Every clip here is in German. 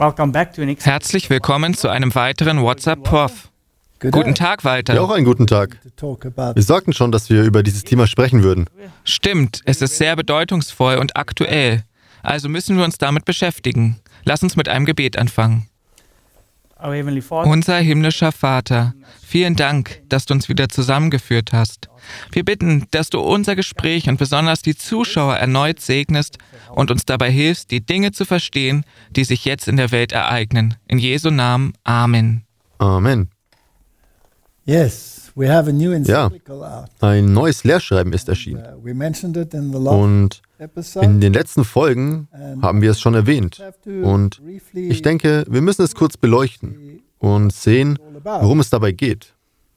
Herzlich willkommen zu einem weiteren WhatsApp Prof. Guten Tag, Walter. Ja, auch einen guten Tag. Wir sagten schon, dass wir über dieses Thema sprechen würden. Stimmt, es ist sehr bedeutungsvoll und aktuell. Also müssen wir uns damit beschäftigen. Lass uns mit einem Gebet anfangen. Unser himmlischer Vater, vielen Dank, dass du uns wieder zusammengeführt hast. Wir bitten, dass du unser Gespräch und besonders die Zuschauer erneut segnest und uns dabei hilfst, die Dinge zu verstehen, die sich jetzt in der Welt ereignen. In Jesu Namen. Amen. Amen. Ja, Ja, ein neues Lehrschreiben ist erschienen. Und in den letzten Folgen haben wir es schon erwähnt. Und ich denke, wir müssen es kurz beleuchten und sehen, worum es dabei geht.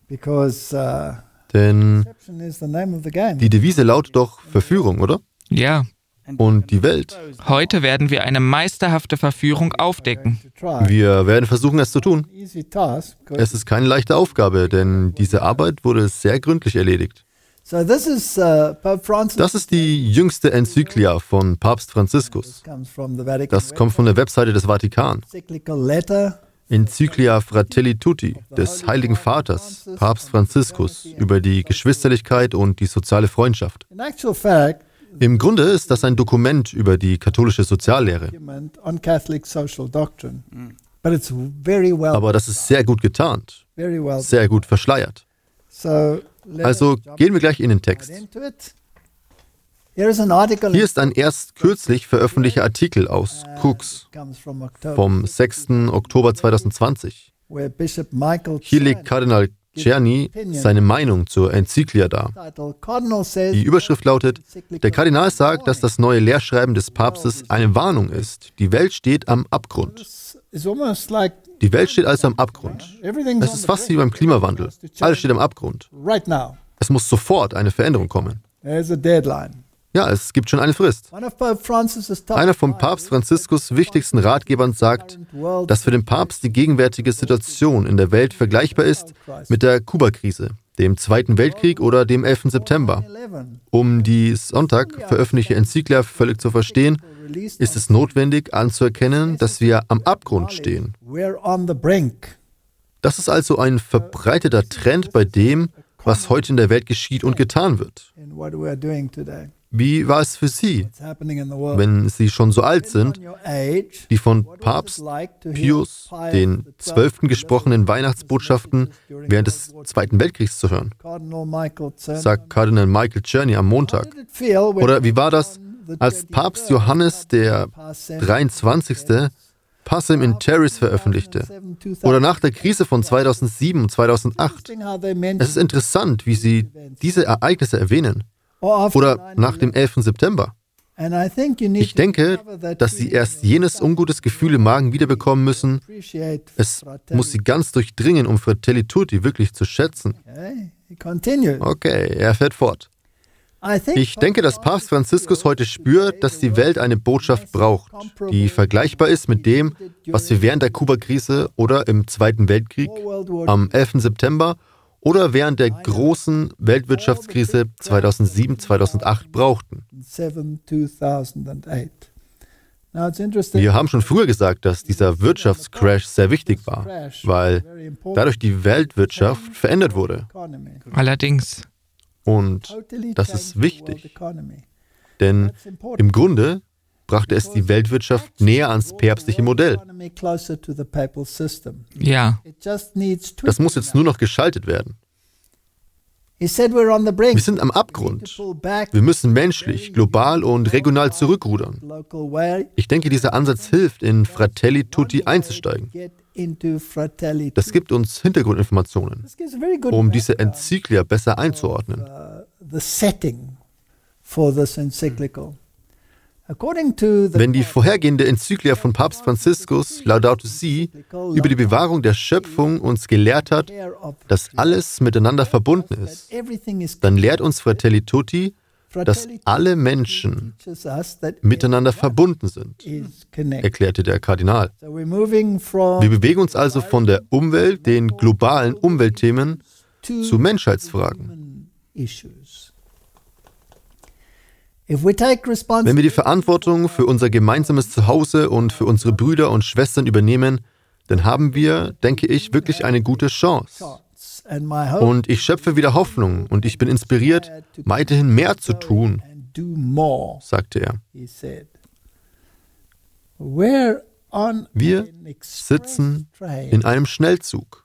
Denn die Devise lautet doch Verführung, oder? Ja. Und die Welt. Heute werden wir eine meisterhafte Verführung aufdecken. Wir werden versuchen, es zu tun. Es ist keine leichte Aufgabe, denn diese Arbeit wurde sehr gründlich erledigt. Das ist die jüngste Enzyklia von Papst Franziskus. Das kommt von der Webseite des Vatikan. Enzyklia Fratelli Tutti des Heiligen Vaters, Papst Franziskus, über die Geschwisterlichkeit und die soziale Freundschaft. Im Grunde ist das ein Dokument über die katholische Soziallehre. Aber das ist sehr gut getarnt, sehr gut verschleiert. Also gehen wir gleich in den Text. Hier ist ein erst kürzlich veröffentlichter Artikel aus Crux vom 6. Oktober 2020. Hier legt Kardinal Czerny seine Meinung zur Enzyklia dar. Die Überschrift lautet: Der Kardinal sagt, dass das neue Lehrschreiben des Papstes eine Warnung ist. Die Welt steht am Abgrund. Die Welt steht also am Abgrund. Es ist fast wie beim Klimawandel. Alles steht am Abgrund. Es muss sofort eine Veränderung kommen. Ja, es gibt schon eine Frist. Einer von Papst Franziskus' wichtigsten Ratgebern sagt, dass für den Papst die gegenwärtige Situation in der Welt vergleichbar ist mit der Kuba-Krise, dem Zweiten Weltkrieg oder dem 11. September. Um die Sonntag veröffentlichte Enzyklia völlig zu verstehen, ist es notwendig anzuerkennen, dass wir am Abgrund stehen. Das ist also ein verbreiteter Trend bei dem, was heute in der Welt geschieht und getan wird. Wie war es für Sie, wenn Sie schon so alt sind, die von Papst Pius XII. Gesprochenen Weihnachtsbotschaften während des Zweiten Weltkriegs zu hören? Sagt Kardinal Michael Czerny am Montag. Oder wie war das, als Papst Johannes der 23. Pacem in Terris veröffentlichte? Oder nach der Krise von 2007 und 2008? Es ist interessant, wie Sie diese Ereignisse erwähnen. Oder nach dem 11. September. Ich denke, dass Sie erst jenes ungutes Gefühl im Magen wiederbekommen müssen. Es muss Sie ganz durchdringen, um Fratelli Tutti wirklich zu schätzen. Okay, er fährt fort. Ich denke, dass Papst Franziskus heute spürt, dass die Welt eine Botschaft braucht, die vergleichbar ist mit dem, was wir während der Kuba-Krise oder im Zweiten Weltkrieg, am 11. September oder während der großen Weltwirtschaftskrise 2007-2008 brauchten. Wir haben schon früher gesagt, dass dieser Wirtschaftscrash sehr wichtig war, weil dadurch die Weltwirtschaft verändert wurde. Allerdings. Und das ist wichtig, denn im Grunde brachte es die Weltwirtschaft näher ans päpstliche Modell. Ja. Das muss jetzt nur noch geschaltet werden. Wir sind am Abgrund. Wir müssen menschlich, global und regional zurückrudern. Ich denke, dieser Ansatz hilft, in Fratelli Tutti einzusteigen. Das gibt uns Hintergrundinformationen, um diese Enzyklia besser einzuordnen. Wenn die vorhergehende Enzyklia von Papst Franziskus, Laudato Si, über die Bewahrung der Schöpfung uns gelehrt hat, dass alles miteinander verbunden ist, dann lehrt uns Fratelli Tutti, dass alle Menschen miteinander verbunden sind, erklärte der Kardinal. Wir bewegen uns also von der Umwelt, den globalen Umweltthemen, zu Menschheitsfragen. Wenn wir die Verantwortung für unser gemeinsames Zuhause und für unsere Brüder und Schwestern übernehmen, dann haben wir, denke ich, wirklich eine gute Chance. Und ich schöpfe wieder Hoffnung und ich bin inspiriert, weiterhin mehr zu tun, sagte er. Wir sitzen in einem Schnellzug.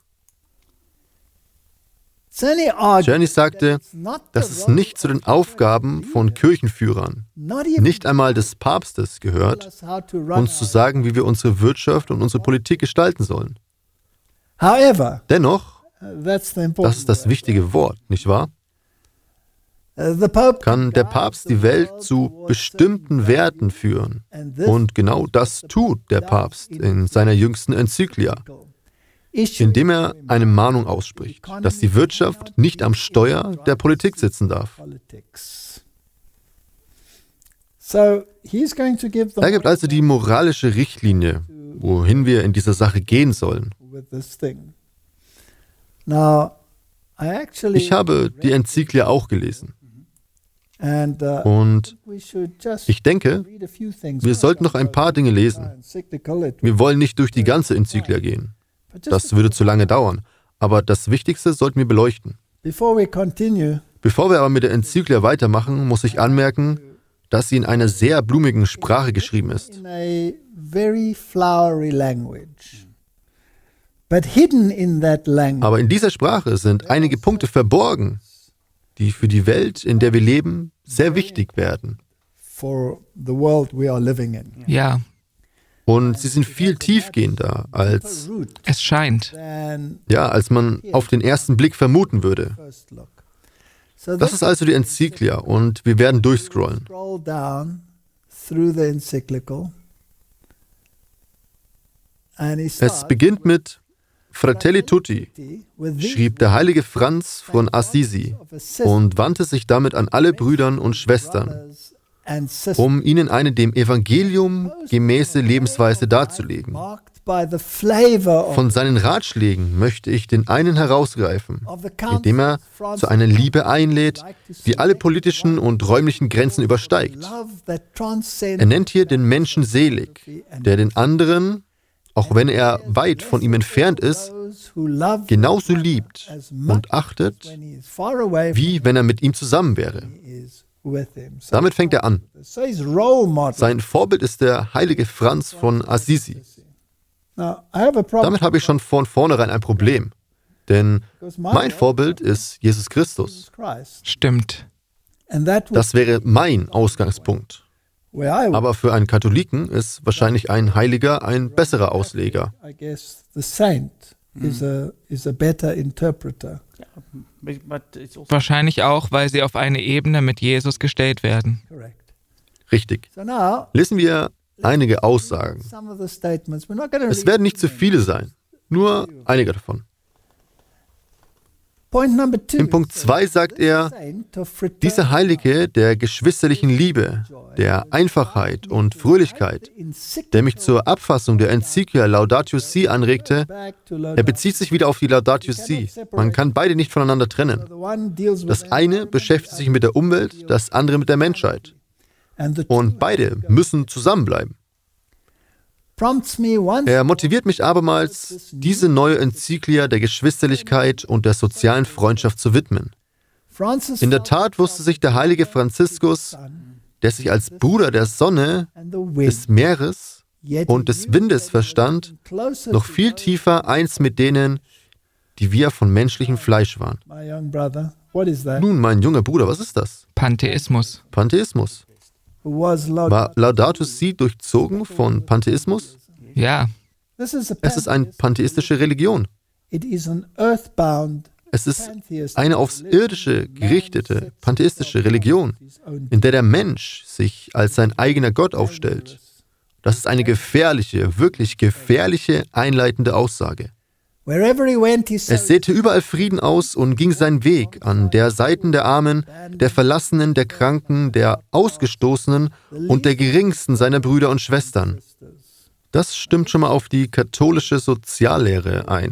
Journey sagte, dass es nicht zu den Aufgaben von Kirchenführern, nicht einmal des Papstes gehört, uns zu sagen, wie wir unsere Wirtschaft und unsere Politik gestalten sollen. Dennoch, das ist das wichtige Wort, nicht wahr? Kann der Papst die Welt zu bestimmten Werten führen. Und genau das tut der Papst in seiner jüngsten Enzyklia, indem er eine Mahnung ausspricht, dass die Wirtschaft nicht am Steuer der Politik sitzen darf. Er gibt also die moralische Richtlinie, wohin wir in dieser Sache gehen sollen. Ich habe die Enzyklia auch gelesen. Und ich denke, wir sollten noch ein paar Dinge lesen. Wir wollen nicht durch die ganze Enzyklia gehen. Das würde zu lange dauern. Aber das Wichtigste sollten wir beleuchten. Bevor wir aber mit der Enzyklia weitermachen, muss ich anmerken, dass sie in einer sehr blumigen Sprache geschrieben ist. Aber in dieser Sprache sind einige Punkte verborgen, die für die Welt, in der wir leben, sehr wichtig werden. Ja, und sie sind viel tiefgehender als es scheint. Als man auf den ersten Blick vermuten würde. Das ist also die Enzyklia und wir werden durchscrollen. Es beginnt mit Fratelli Tutti, schrieb der heilige Franz von Assisi und wandte sich damit an alle Brüder und Schwestern, um ihnen eine dem Evangelium gemäße Lebensweise darzulegen. Von seinen Ratschlägen möchte ich den einen herausgreifen, indem er zu einer Liebe einlädt, die alle politischen und räumlichen Grenzen übersteigt. Er nennt hier den Menschen selig, der den anderen, auch wenn er weit von ihm entfernt ist, genauso liebt und achtet, wie wenn er mit ihm zusammen wäre. Damit fängt er an. Sein Vorbild ist der heilige Franz von Assisi. Damit habe ich schon von vornherein ein Problem, denn mein Vorbild ist Jesus Christus. Stimmt. Das wäre mein Ausgangspunkt. Aber für einen Katholiken ist wahrscheinlich ein Heiliger ein besserer Ausleger. Wahrscheinlich auch, weil sie auf eine Ebene mit Jesus gestellt werden. Richtig. Lesen wir einige Aussagen. Es werden nicht zu viele sein, nur einige davon. In Punkt 2 sagt er, dieser Heilige der geschwisterlichen Liebe, der Einfachheit und Fröhlichkeit, der mich zur Abfassung der Enzyklia Laudatio Si anregte, er bezieht sich wieder auf die Laudatio Si. Man kann beide nicht voneinander trennen. Das eine beschäftigt sich mit der Umwelt, das andere mit der Menschheit. Und beide müssen zusammenbleiben. Er motiviert mich abermals, diese neue Enzyklia der Geschwisterlichkeit und der sozialen Freundschaft zu widmen. In der Tat wusste sich der heilige Franziskus, der sich als Bruder der Sonne, des Meeres und des Windes verstand, noch viel tiefer eins mit denen, die wir von menschlichem Fleisch waren. Nun, mein junger Bruder, was ist das? Pantheismus. Pantheismus. War Laudato Si durchzogen von Pantheismus? Ja. Es ist eine pantheistische Religion. Es ist eine aufs Irdische gerichtete, pantheistische Religion, in der der Mensch sich als sein eigener Gott aufstellt. Das ist eine gefährliche, wirklich gefährliche, einleitende Aussage. Er säte überall Frieden aus und ging seinen Weg an der Seiten der Armen, der Verlassenen, der Kranken, der Ausgestoßenen und der Geringsten seiner Brüder und Schwestern. Das stimmt schon mal auf die katholische Soziallehre ein.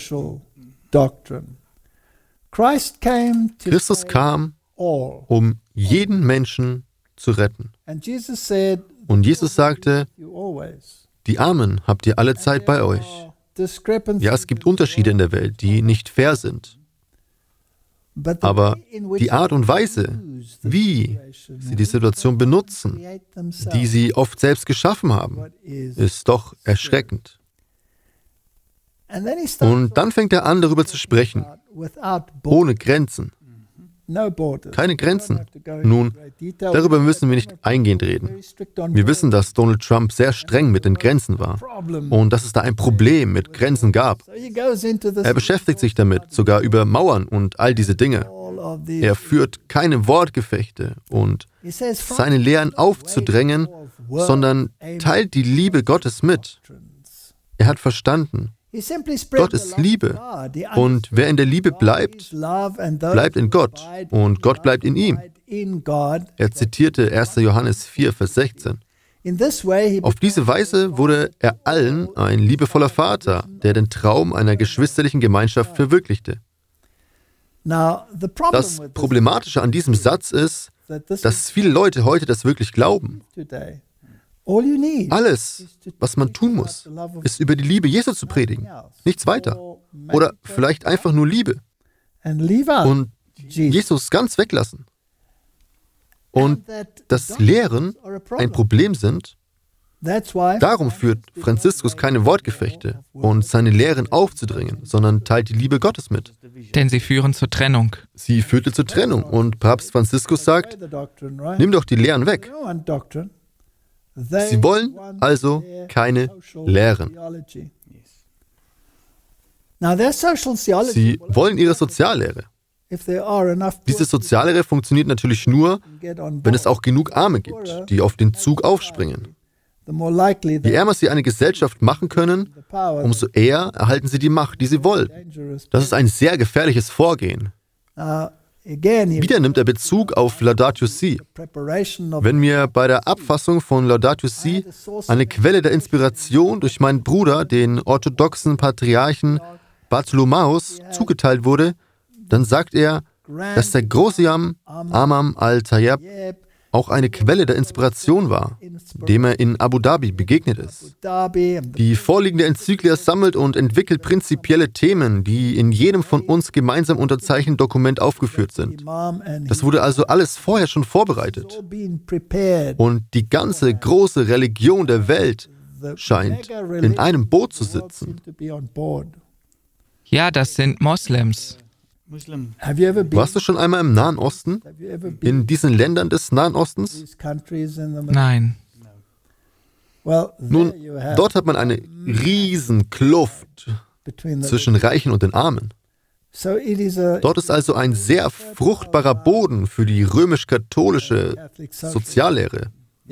Christus kam, um jeden Menschen zu retten. Und Jesus sagte, die Armen habt ihr alle Zeit bei euch. Ja, es gibt Unterschiede in der Welt, die nicht fair sind. Aber die Art und Weise, wie sie die Situation benutzen, die sie oft selbst geschaffen haben, ist doch erschreckend. Und dann fängt er an, darüber zu sprechen, ohne Grenzen. Keine Grenzen. Nun, darüber müssen wir nicht eingehend reden. Wir wissen, dass Donald Trump sehr streng mit den Grenzen war und dass es da ein Problem mit Grenzen gab. Er beschäftigt sich damit, sogar über Mauern und all diese Dinge. Er führt keine Wortgefechte und seine Lehren aufzudrängen, sondern teilt die Liebe Gottes mit. Er hat verstanden, Gott ist Liebe und wer in der Liebe bleibt, bleibt in Gott und Gott bleibt in ihm. Er zitierte 1. Johannes 4, Vers 16. Auf diese Weise wurde er allen ein liebevoller Vater, der den Traum einer geschwisterlichen Gemeinschaft verwirklichte. Das Problematische an diesem Satz ist, dass viele Leute heute das wirklich glauben. Alles, was man tun muss, ist über die Liebe Jesu zu predigen, nichts weiter. Oder vielleicht einfach nur Liebe und Jesus ganz weglassen. Und dass Lehren ein Problem sind, darum führt Franziskus keine Wortgefechte und seine Lehren aufzudrängen, sondern teilt die Liebe Gottes mit. Denn sie führen zur Trennung. Sie führte zur Trennung und Papst Franziskus sagt, nimm doch die Lehren weg. Sie wollen also keine Lehren. Sie wollen ihre Soziallehre. Diese Soziallehre funktioniert natürlich nur, wenn es auch genug Arme gibt, die auf den Zug aufspringen. Je ärmer sie eine Gesellschaft machen können, umso eher erhalten sie die Macht, die sie wollen. Das ist ein sehr gefährliches Vorgehen. Wieder nimmt er Bezug auf Laudato Si. Wenn mir bei der Abfassung von Laudato Si eine Quelle der Inspiration durch meinen Bruder, den orthodoxen Patriarchen Bartholomäus, zugeteilt wurde, dann sagt er, dass der große Imam Imam al-Tayyib auch eine Quelle der Inspiration war, dem er in Abu Dhabi begegnet ist. Die vorliegende Enzyklia sammelt und entwickelt prinzipielle Themen, die in jedem von uns gemeinsam unterzeichneten Dokument aufgeführt sind. Das wurde also alles vorher schon vorbereitet. Und die ganze große Religion der Welt scheint in einem Boot zu sitzen. Ja, das sind Moslems. Warst du schon einmal im Nahen Osten? In diesen Ländern des Nahen Ostens? Nein. Nun, dort hat man eine riesen Kluft zwischen Reichen und den Armen. Dort ist also ein sehr fruchtbarer Boden für die römisch-katholische Soziallehre.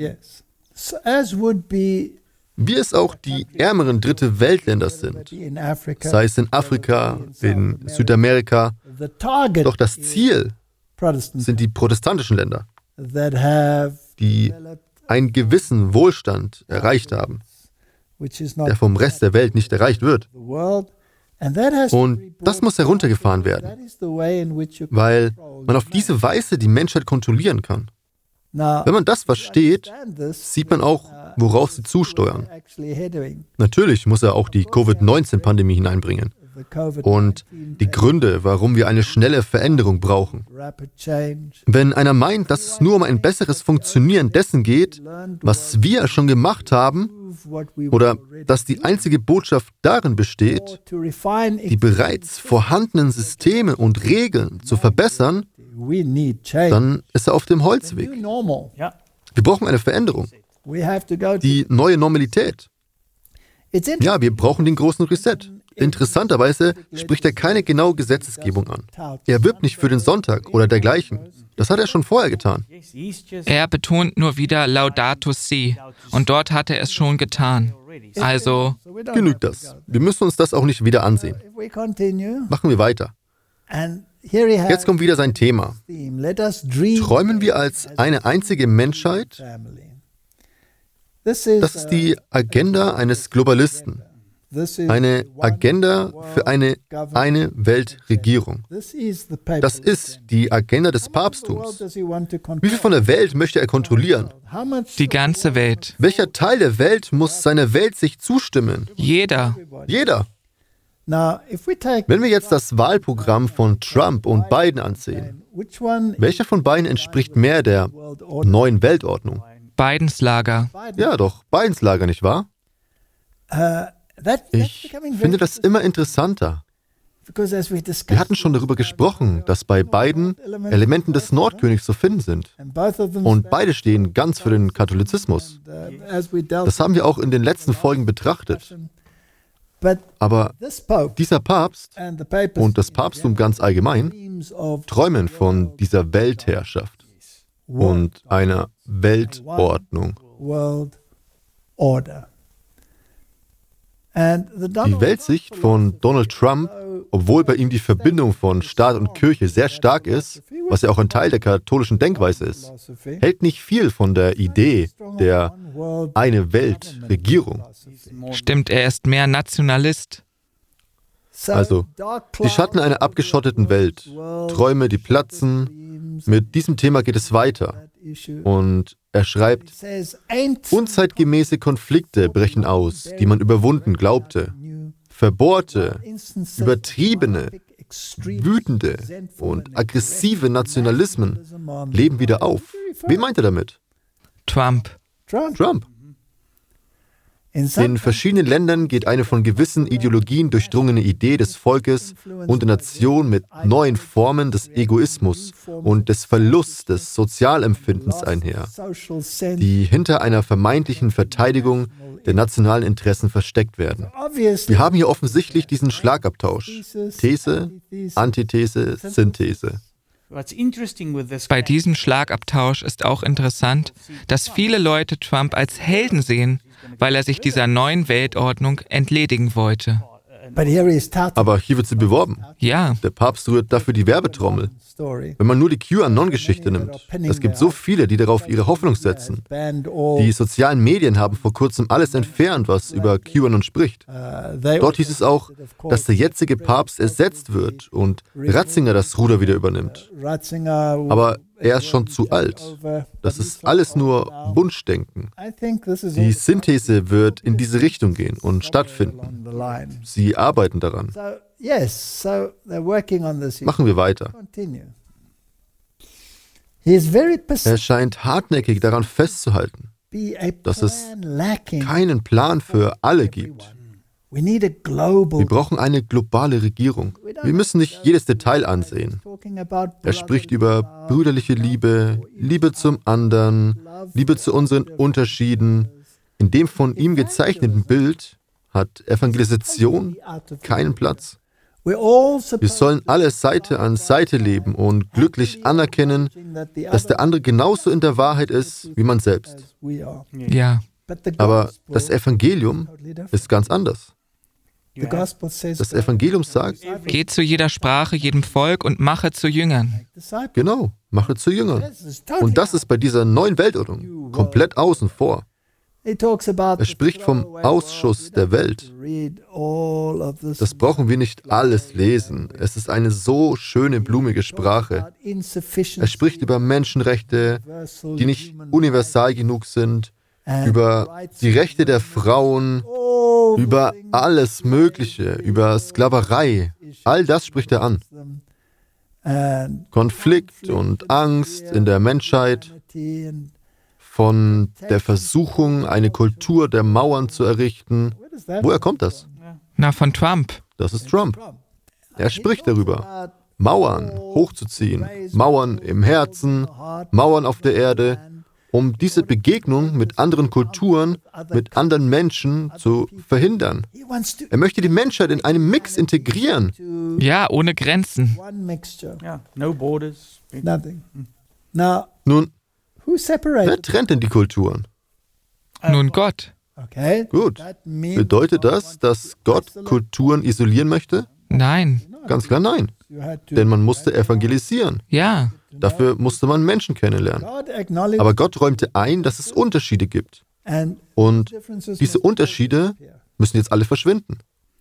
Wie es auch die ärmeren Dritte Weltländer sind, sei es in Afrika, in Südamerika. Doch das Ziel sind die protestantischen Länder, die einen gewissen Wohlstand erreicht haben, der vom Rest der Welt nicht erreicht wird. Und das muss heruntergefahren werden, weil man auf diese Weise die Menschheit kontrollieren kann. Wenn man das versteht, sieht man auch, worauf sie zusteuern. Natürlich muss er auch die Covid-19-Pandemie hineinbringen und die Gründe, warum wir eine schnelle Veränderung brauchen. Wenn einer meint, dass es nur um ein besseres Funktionieren dessen geht, was wir schon gemacht haben, oder dass die einzige Botschaft darin besteht, die bereits vorhandenen Systeme und Regeln zu verbessern, dann ist er auf dem Holzweg. Wir brauchen eine Veränderung. Die neue Normalität. Ja, wir brauchen den großen Reset. Interessanterweise spricht er keine genaue Gesetzesgebung an. Er wirbt nicht für den Sonntag oder dergleichen. Das hat er schon vorher getan. Er betont nur wieder Laudato Si und dort hat er es schon getan. Also genügt das. Wir müssen uns das auch nicht wieder ansehen. Machen wir weiter. Jetzt kommt wieder sein Thema. Träumen wir als eine einzige Menschheit? Das ist die Agenda eines Globalisten. Eine Agenda für eine Weltregierung. Das ist die Agenda des Papsttums. Wie viel von der Welt möchte er kontrollieren? Die ganze Welt. Welcher Teil der Welt muss seiner Welt sich zustimmen? Jeder. Jeder. Wenn wir jetzt das Wahlprogramm von Trump und Biden ansehen, welcher von beiden entspricht mehr der neuen Weltordnung? Bidens Lager. Ja, doch, Bidens Lager, nicht wahr? Ich finde das immer interessanter. Wir hatten schon darüber gesprochen, dass bei beiden Elementen des Nordkönigs zu finden sind. Und beide stehen ganz für den Katholizismus. Das haben wir auch in den letzten Folgen betrachtet. Aber dieser Papst und das Papsttum ganz allgemein träumen von dieser Weltherrschaft und einer Weltordnung. Die Weltsicht von Donald Trump, obwohl bei ihm die Verbindung von Staat und Kirche sehr stark ist, was ja auch ein Teil der katholischen Denkweise ist, hält nicht viel von der Idee der eine Weltregierung. Stimmt, er ist mehr Nationalist. Also, die Schatten einer abgeschotteten Welt, Träume, die platzen, mit diesem Thema geht es weiter. Und er schreibt, unzeitgemäße Konflikte brechen aus, die man überwunden glaubte. Verbohrte, übertriebene, wütende und aggressive Nationalismen leben wieder auf. Wen meint er damit? Trump. Trump. In verschiedenen Ländern geht eine von gewissen Ideologien durchdrungene Idee des Volkes und der Nation mit neuen Formen des Egoismus und des Verlusts des Sozialempfindens einher, die hinter einer vermeintlichen Verteidigung der nationalen Interessen versteckt werden. Wir haben hier offensichtlich diesen Schlagabtausch. These, Antithese, Synthese. Bei diesem Schlagabtausch ist auch interessant, dass viele Leute Trump als Helden sehen, weil er sich dieser neuen Weltordnung entledigen wollte. Aber hier wird sie beworben. Ja. Der Papst rührt dafür die Werbetrommel. Wenn man nur die QAnon-Geschichte nimmt, es gibt so viele, die darauf ihre Hoffnung setzen. Die sozialen Medien haben vor kurzem alles entfernt, was über QAnon spricht. Dort hieß es auch, dass der jetzige Papst ersetzt wird und Ratzinger das Ruder wieder übernimmt. Aber er ist schon zu alt. Das ist alles nur Wunschdenken. Die Synthese wird in diese Richtung gehen und stattfinden. Sie arbeiten daran. Machen wir weiter. Er scheint hartnäckig daran festzuhalten, dass es keinen Plan für alle gibt. Wir brauchen eine globale Regierung. Wir müssen nicht jedes Detail ansehen. Er spricht über brüderliche Liebe, Liebe zum anderen, Liebe zu unseren Unterschieden. In dem von ihm gezeichneten Bild hat Evangelisation keinen Platz. Wir sollen alle Seite an Seite leben und glücklich anerkennen, dass der andere genauso in der Wahrheit ist wie man selbst. Ja. Aber das Evangelium ist ganz anders. Das Evangelium sagt, geht zu jeder Sprache, jedem Volk und mache zu Jüngern. Genau, mache zu Jüngern. Und das ist bei dieser neuen Weltordnung komplett außen vor. Er spricht vom Ausschuss der Welt. Das brauchen wir nicht alles lesen. Es ist eine so schöne, blumige Sprache. Er spricht über Menschenrechte, die nicht universal genug sind, über die Rechte der Frauen, über alles Mögliche, über Sklaverei. All das spricht er an. Konflikt und Angst in der Menschheit, von der Versuchung, eine Kultur der Mauern zu errichten. Woher kommt das? Na, von Trump. Das ist Trump. Er spricht darüber, Mauern hochzuziehen, Mauern im Herzen, Mauern auf der Erde, um diese Begegnung mit anderen Kulturen, mit anderen Menschen zu verhindern. Er möchte die Menschheit in einem Mix integrieren. Ja, ohne Grenzen. Nun, wer trennt denn die Kulturen? Nun Gott. Gut. Bedeutet das, dass Gott Kulturen isolieren möchte? Nein. Ganz klar nein. Denn man musste evangelisieren. Ja. Dafür musste man Menschen kennenlernen. Aber Gott räumte ein, dass es Unterschiede gibt. Und diese Unterschiede müssen jetzt alle verschwinden.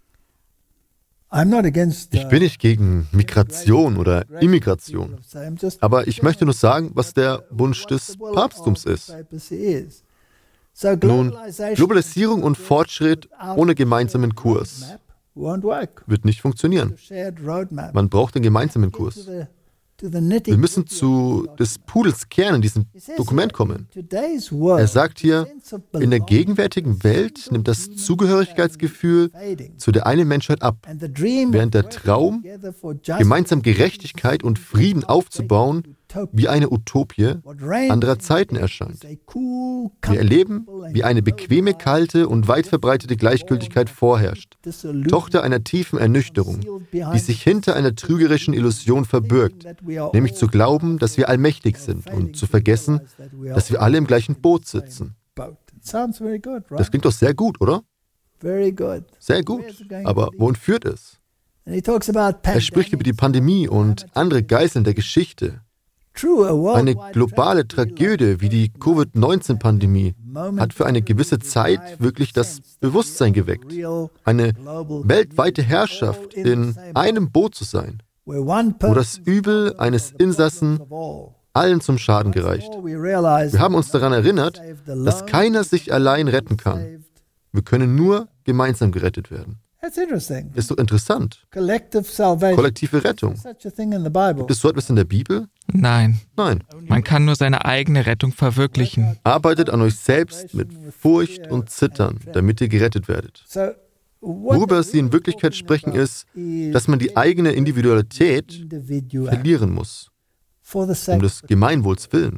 Ich bin nicht gegen Migration oder Immigration, aber ich möchte nur sagen, was der Wunsch des Papsttums ist. Nun, Globalisierung und Fortschritt ohne gemeinsamen Kurs wird nicht funktionieren. Man braucht einen gemeinsamen Kurs. Wir müssen zu des Pudels Kern in diesem Dokument kommen. Er sagt hier, in der gegenwärtigen Welt nimmt das Zugehörigkeitsgefühl zu der einen Menschheit ab, während der Traum, gemeinsam Gerechtigkeit und Frieden aufzubauen, wie eine Utopie anderer Zeiten erscheint. Wir erleben, wie eine bequeme, kalte und weit verbreitete Gleichgültigkeit vorherrscht, Tochter einer tiefen Ernüchterung, die sich hinter einer trügerischen Illusion verbirgt, nämlich zu glauben, dass wir allmächtig sind und zu vergessen, dass wir alle im gleichen Boot sitzen. Das klingt doch sehr gut, oder? Sehr gut. Aber wohin führt es? Er spricht über die Pandemie und andere Geißeln der Geschichte. Eine globale Tragödie wie die Covid-19-Pandemie hat für eine gewisse Zeit wirklich das Bewusstsein geweckt, eine weltweite Herrschaft in einem Boot zu sein, wo das Übel eines Insassen allen zum Schaden gereicht. Wir haben uns daran erinnert, dass keiner sich allein retten kann. Wir können nur gemeinsam gerettet werden. Ist doch interessant. Kollektive Rettung. Gibt es so etwas in der Bibel? Nein. Nein. Man kann nur seine eigene Rettung verwirklichen. Arbeitet an euch selbst mit Furcht und Zittern, damit ihr gerettet werdet. Worüber Sie in Wirklichkeit sprechen, ist, dass man die eigene Individualität verlieren muss, um des Gemeinwohls willen.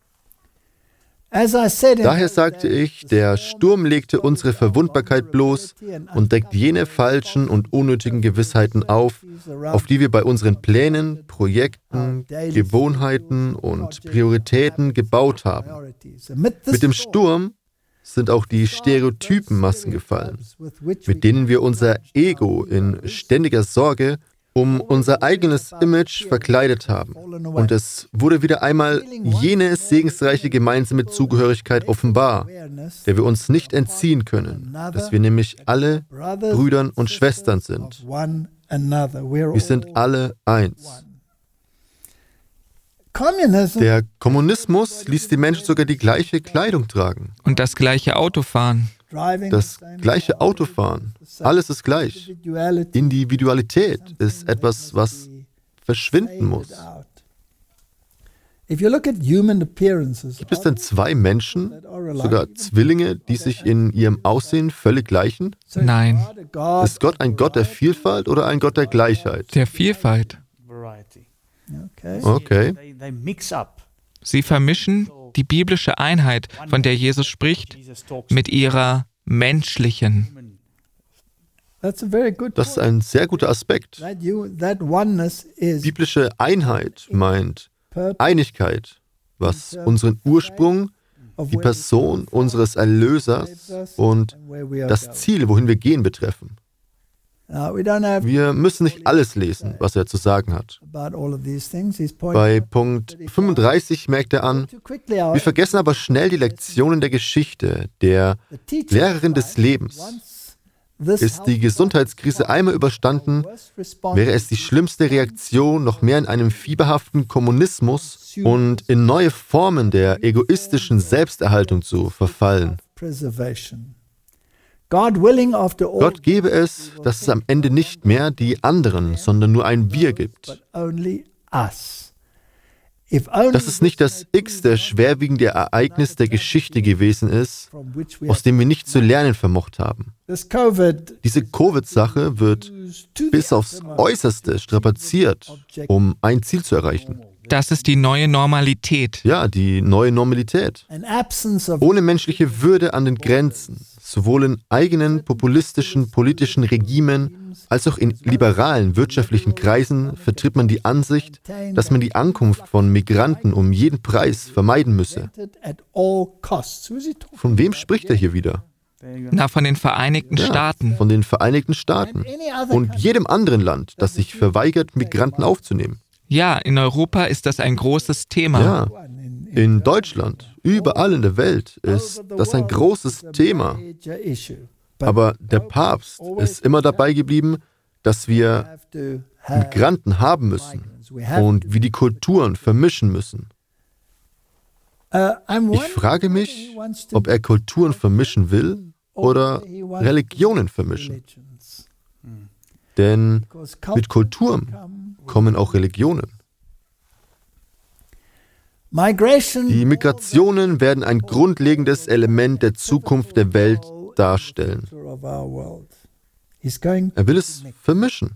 Daher sagte ich, der Sturm legte unsere Verwundbarkeit bloß und deckt jene falschen und unnötigen Gewissheiten auf, auf die wir bei unseren Plänen, Projekten, Gewohnheiten und Prioritäten gebaut haben. Mit dem Sturm sind auch die Stereotypenmassen gefallen, mit denen wir unser Ego in ständiger Sorge um unser eigenes Image verkleidet haben. Und es wurde wieder einmal jene segensreiche gemeinsame Zugehörigkeit offenbar, der wir uns nicht entziehen können, dass wir nämlich alle Brüder und Schwestern sind. Wir sind alle eins. Der Kommunismus ließ die Menschen sogar die gleiche Kleidung tragen. Und das gleiche Auto fahren. Das gleiche Autofahren. Alles ist gleich. Individualität ist etwas, was verschwinden muss. Gibt es denn zwei Menschen, sogar Zwillinge, die sich in ihrem Aussehen völlig gleichen? Nein. Ist Gott ein Gott der Vielfalt oder ein Gott der Gleichheit? Der Vielfalt. Okay. Sie vermischen die biblische Einheit, von der Jesus spricht, mit ihrer menschlichen. Das ist ein sehr guter Aspekt. Biblische Einheit meint Einigkeit, was unseren Ursprung, die Person unseres Erlösers und das Ziel, wohin wir gehen, betreffen. Wir müssen nicht alles lesen, was er zu sagen hat. Bei Punkt 35 merkt er an, wir vergessen aber schnell die Lektionen der Geschichte, der Lehrerin des Lebens. Ist die Gesundheitskrise einmal überstanden, wäre es die schlimmste Reaktion, noch mehr in einem fieberhaften Kommunismus und in neue Formen der egoistischen Selbsterhaltung zu verfallen. Gott gebe es, dass es am Ende nicht mehr die anderen, sondern nur ein Wir gibt. Dass es nicht das x-te schwerwiegende Ereignis der Geschichte gewesen ist, aus dem wir nicht zu lernen vermocht haben. Diese Covid-Sache wird bis aufs Äußerste strapaziert, um ein Ziel zu erreichen. Das ist die neue Normalität. Ja, die neue Normalität. Ohne menschliche Würde an den Grenzen, sowohl in eigenen populistischen politischen Regimen als auch in liberalen wirtschaftlichen Kreisen vertritt man die Ansicht, dass man die Ankunft von Migranten um jeden Preis vermeiden müsse. Von wem spricht er hier wieder? Na, von den Vereinigten Staaten. Von den Vereinigten Staaten und jedem anderen Land, das sich verweigert, Migranten aufzunehmen. Ja, in Europa ist das ein großes Thema. Ja, in Deutschland, überall in der Welt ist das ein großes Thema. Aber der Papst ist immer dabei geblieben, dass wir Migranten haben müssen und wie die Kulturen vermischen müssen. Ich frage mich, ob er Kulturen vermischen will oder Religionen vermischen. Denn mit Kulturen kommen auch Religionen. Die Migrationen werden ein grundlegendes Element der Zukunft der Welt darstellen. Er will es vermischen.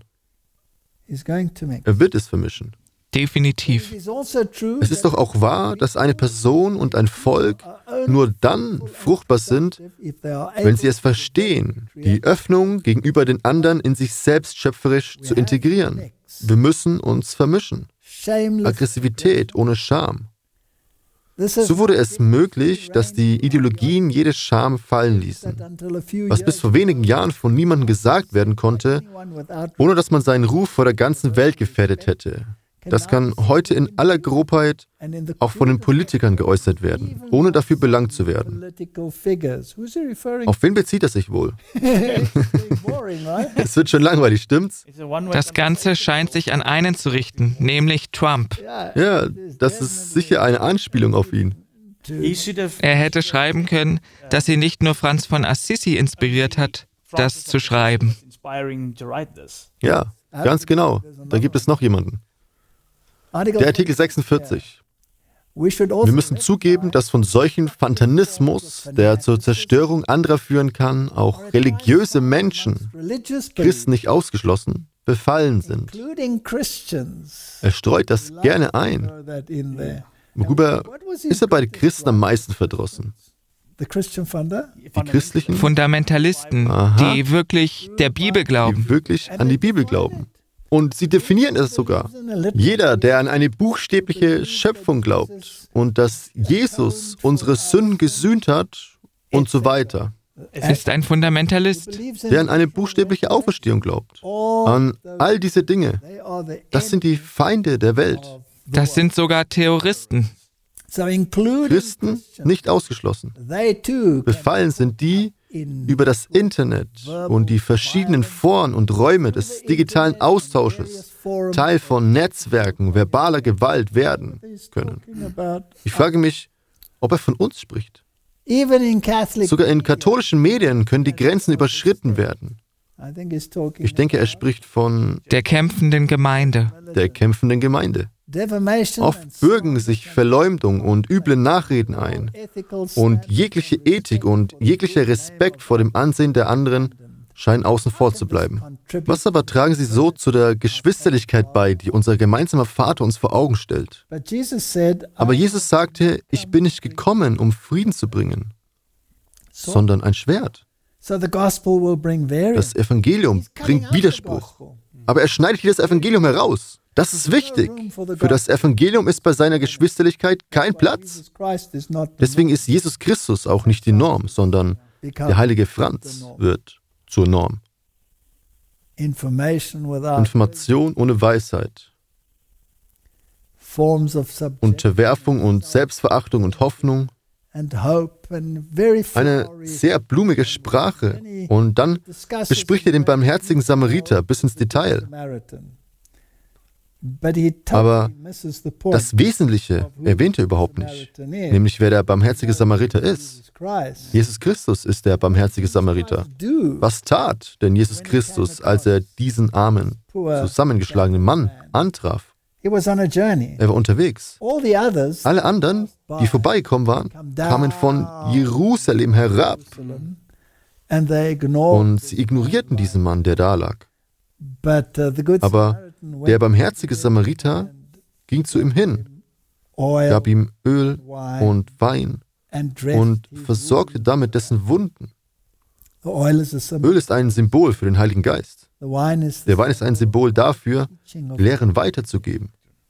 Er wird es vermischen. Definitiv. Es ist doch auch wahr, dass eine Person und ein Volk nur dann fruchtbar sind, wenn sie es verstehen, die Öffnung gegenüber den anderen in sich selbst schöpferisch zu integrieren. Wir müssen uns vermischen. Aggressivität ohne Scham. So wurde es möglich, dass die Ideologien jede Scham fallen ließen, was bis vor wenigen Jahren von niemandem gesagt werden konnte, ohne dass man seinen Ruf vor der ganzen Welt gefährdet hätte. Das kann heute in aller Grobheit auch von den Politikern geäußert werden, ohne dafür belangt zu werden. Auf wen bezieht das sich wohl? Es wird schon langweilig, stimmt's? Das Ganze scheint sich an einen zu richten, nämlich Trump. Ja, das ist sicher eine Anspielung auf ihn. Er hätte schreiben können, dass ihn nicht nur Franz von Assisi inspiriert hat, das zu schreiben. Ja, ganz genau. Da gibt es noch jemanden. Der Artikel 46. Wir müssen zugeben, dass von solchen Fantanismus, der zur Zerstörung anderer führen kann, auch religiöse Menschen, Christen nicht ausgeschlossen, befallen sind. Er streut das gerne ein. Worüber ist er bei den Christen am meisten verdrossen? Die christlichen Fundamentalisten, die wirklich der Bibel glauben. Die wirklich an die Bibel glauben. Und sie definieren es sogar. Jeder, der an eine buchstäbliche Schöpfung glaubt und dass Jesus unsere Sünden gesühnt hat und so weiter. Ist ein Fundamentalist. Der an eine buchstäbliche Auferstehung glaubt. An all diese Dinge. Das sind die Feinde der Welt. Das sind sogar Terroristen. Christen nicht ausgeschlossen. Befallen sind die, über das Internet und die verschiedenen Foren und Räume des digitalen Austausches Teil von Netzwerken verbaler Gewalt werden können. Ich frage mich, ob er von uns spricht. Sogar in katholischen Medien können die Grenzen überschritten werden. Ich denke, er spricht von der kämpfenden Gemeinde. Der kämpfenden Gemeinde. Oft bürgen sich Verleumdung und üble Nachreden ein und jegliche Ethik und jeglicher Respekt vor dem Ansehen der anderen scheinen außen vor zu bleiben. Was aber tragen sie so zu der Geschwisterlichkeit bei, die unser gemeinsamer Vater uns vor Augen stellt? Aber Jesus sagte, ich bin nicht gekommen, um Frieden zu bringen, sondern ein Schwert. Das Evangelium bringt Widerspruch, aber er schneidet hier das Evangelium heraus. Das ist wichtig. Für das Evangelium ist bei seiner Geschwisterlichkeit kein Platz. Deswegen ist Jesus Christus auch nicht die Norm, sondern der heilige Franz wird zur Norm. Information ohne Weisheit. Unterwerfung und Selbstverachtung und Hoffnung. Eine sehr blumige Sprache. Und dann bespricht er den barmherzigen Samariter bis ins Detail. Aber das Wesentliche erwähnt er überhaupt nicht, nämlich wer der barmherzige Samariter ist. Jesus Christus ist der barmherzige Samariter. Was tat denn Jesus Christus, als er diesen armen, zusammengeschlagenen Mann antraf? Er war unterwegs. Alle anderen, die vorbeigekommen waren, kamen von Jerusalem herab und sie ignorierten diesen Mann, der da lag. Aber der barmherzige Samariter ging zu ihm hin, gab ihm Öl und Wein und versorgte damit dessen Wunden. Öl ist ein Symbol für den Heiligen Geist. Der Wein ist ein Symbol dafür, Lehren weiterzugeben.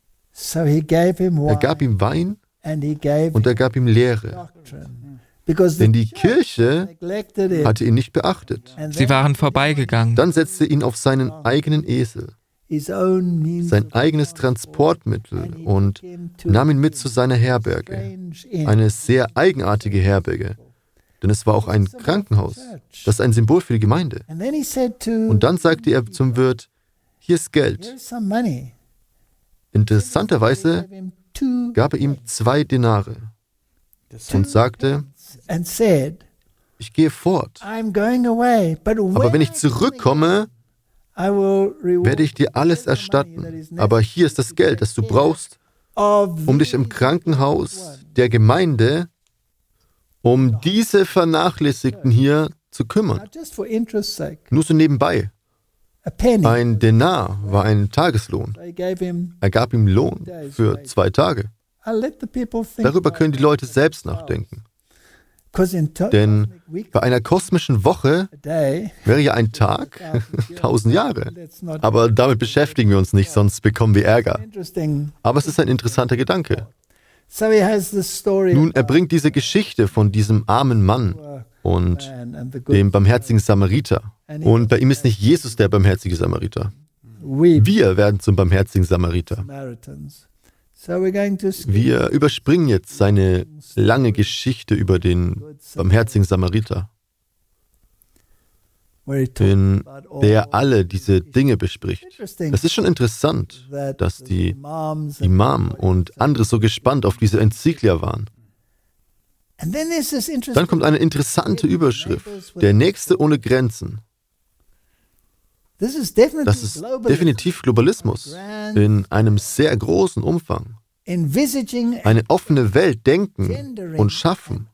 Er gab ihm Wein und er gab ihm Lehre. Denn die Kirche hatte ihn nicht beachtet. Sie waren vorbeigegangen. Dann setzte ihn auf seinen eigenen Esel, sein eigenes Transportmittel und nahm ihn mit zu seiner Herberge. Eine sehr eigenartige Herberge. denn es war auch ein Krankenhaus. Das ist ein Symbol für die Gemeinde. Und dann sagte er zum Wirt, hier ist Geld. Interessanterweise gab er ihm 2 Denare und sagte, ich gehe fort, aber wenn ich zurückkomme, werde ich dir alles erstatten. Aber hier ist das Geld, das du brauchst, um dich im Krankenhaus der Gemeinde um diese Vernachlässigten hier zu kümmern. Nur so nebenbei. Ein Denar war ein Tageslohn. Er gab ihm Lohn für 2 Tage. Darüber können die Leute selbst nachdenken. Denn bei einer kosmischen Woche wäre ja ein Tag 1000 Jahre. Aber damit beschäftigen wir uns nicht, sonst bekommen wir Ärger. Aber es ist ein interessanter Gedanke. Nun, er bringt diese Geschichte von diesem armen Mann und dem barmherzigen Samariter. Und bei ihm ist nicht Jesus der barmherzige Samariter. Wir werden zum barmherzigen Samariter. Wir überspringen jetzt seine lange Geschichte über den barmherzigen Samariter, in der alle diese Dinge bespricht. Es ist schon interessant, dass die Imam und andere so gespannt auf diese Enzyklia waren. Dann kommt eine interessante Überschrift, der Nächste ohne Grenzen. Das ist definitiv Globalismus in einem sehr großen Umfang. Eine offene Welt denken und schaffen.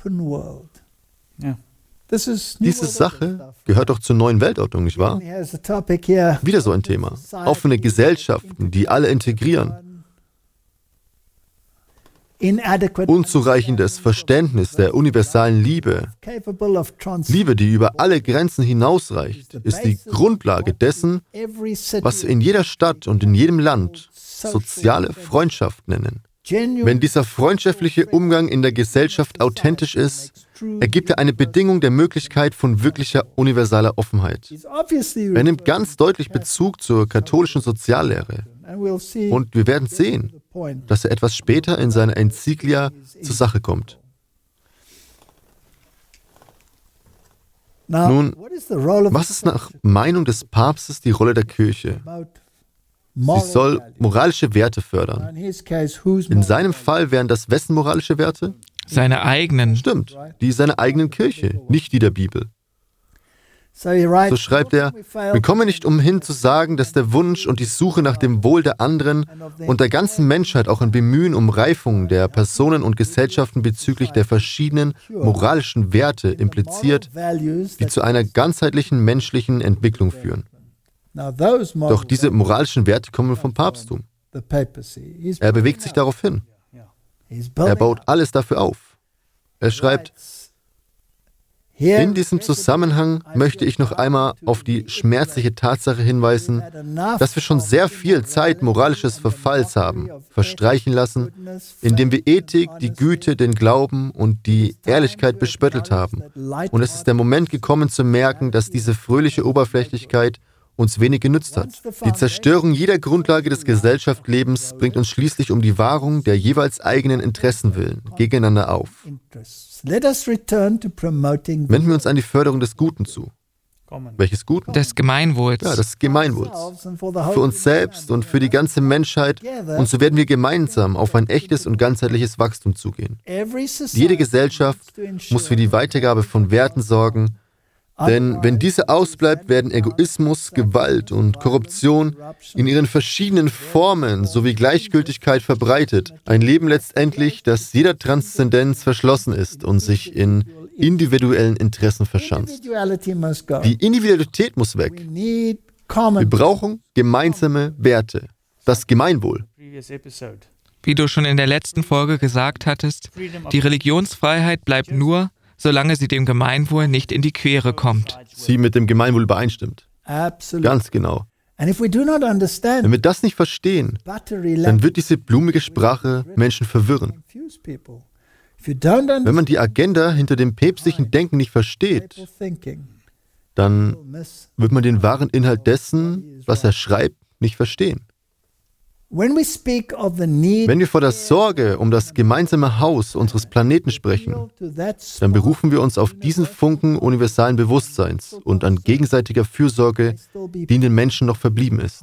Diese Sache gehört doch zur neuen Weltordnung, nicht wahr? Wieder so ein Thema. Offene Gesellschaften, die alle integrieren. Unzureichendes Verständnis der universalen Liebe. Liebe, die über alle Grenzen hinausreicht, ist die Grundlage dessen, was wir in jeder Stadt und in jedem Land soziale Freundschaft nennen. Wenn dieser freundschaftliche Umgang in der Gesellschaft authentisch ist, ergibt er eine Bedingung der Möglichkeit von wirklicher universaler Offenheit. Er nimmt ganz deutlich Bezug zur katholischen Soziallehre. Und wir werden sehen, dass er etwas später in seiner Enzyklia zur Sache kommt. Nun, was ist nach Meinung des Papstes die Rolle der Kirche? Sie soll moralische Werte fördern. In seinem Fall wären das wessen moralische Werte? Seine eigenen. Stimmt, die seiner eigenen Kirche, nicht die der Bibel. So schreibt er, wir kommen nicht umhin zu sagen, dass der Wunsch und die Suche nach dem Wohl der anderen und der ganzen Menschheit auch ein Bemühen um Reifung der Personen und Gesellschaften bezüglich der verschiedenen moralischen Werte impliziert, die zu einer ganzheitlichen menschlichen Entwicklung führen. Doch diese moralischen Werte kommen vom Papsttum. Er bewegt sich darauf hin. Er baut alles dafür auf. Er schreibt, in diesem Zusammenhang möchte ich noch einmal auf die schmerzliche Tatsache hinweisen, dass wir schon sehr viel Zeit moralisches Verfalls haben verstreichen lassen, indem wir Ethik, die Güte, den Glauben und die Ehrlichkeit bespöttelt haben. Und es ist der Moment gekommen zu merken, dass diese fröhliche Oberflächlichkeit uns wenig genützt hat. Die Zerstörung jeder Grundlage des Gesellschaftslebens bringt uns schließlich um die Wahrung der jeweils eigenen Interessen willen gegeneinander auf. Wenden wir uns an die Förderung des Guten zu. Welches Guten? Des Gemeinwohls. Ja, des Gemeinwohls. Für uns selbst und für die ganze Menschheit. Und so werden wir gemeinsam auf ein echtes und ganzheitliches Wachstum zugehen. Jede Gesellschaft muss für die Weitergabe von Werten sorgen, denn wenn diese ausbleibt, werden Egoismus, Gewalt und Korruption in ihren verschiedenen Formen sowie Gleichgültigkeit verbreitet. Ein Leben letztendlich, das jeder Transzendenz verschlossen ist und sich in individuellen Interessen verschanzt. Die Individualität muss weg. Wir brauchen gemeinsame Werte. Das Gemeinwohl. Wie du schon in der letzten Folge gesagt hattest, die Religionsfreiheit bleibt nur, solange sie dem Gemeinwohl nicht in die Quere kommt. Sie mit dem Gemeinwohl übereinstimmt. Ganz genau. Wenn wir das nicht verstehen, dann wird diese blumige Sprache Menschen verwirren. Wenn man die Agenda hinter dem päpstlichen Denken nicht versteht, dann wird man den wahren Inhalt dessen, was er schreibt, nicht verstehen. When wir vor der Sorge um das gemeinsame Haus unseres Planeten sprechen, dann berufen wir uns auf diesen Funken universalen Bewusstseins und an gegenseitiger Fürsorge, die in den Menschen noch verblieben ist.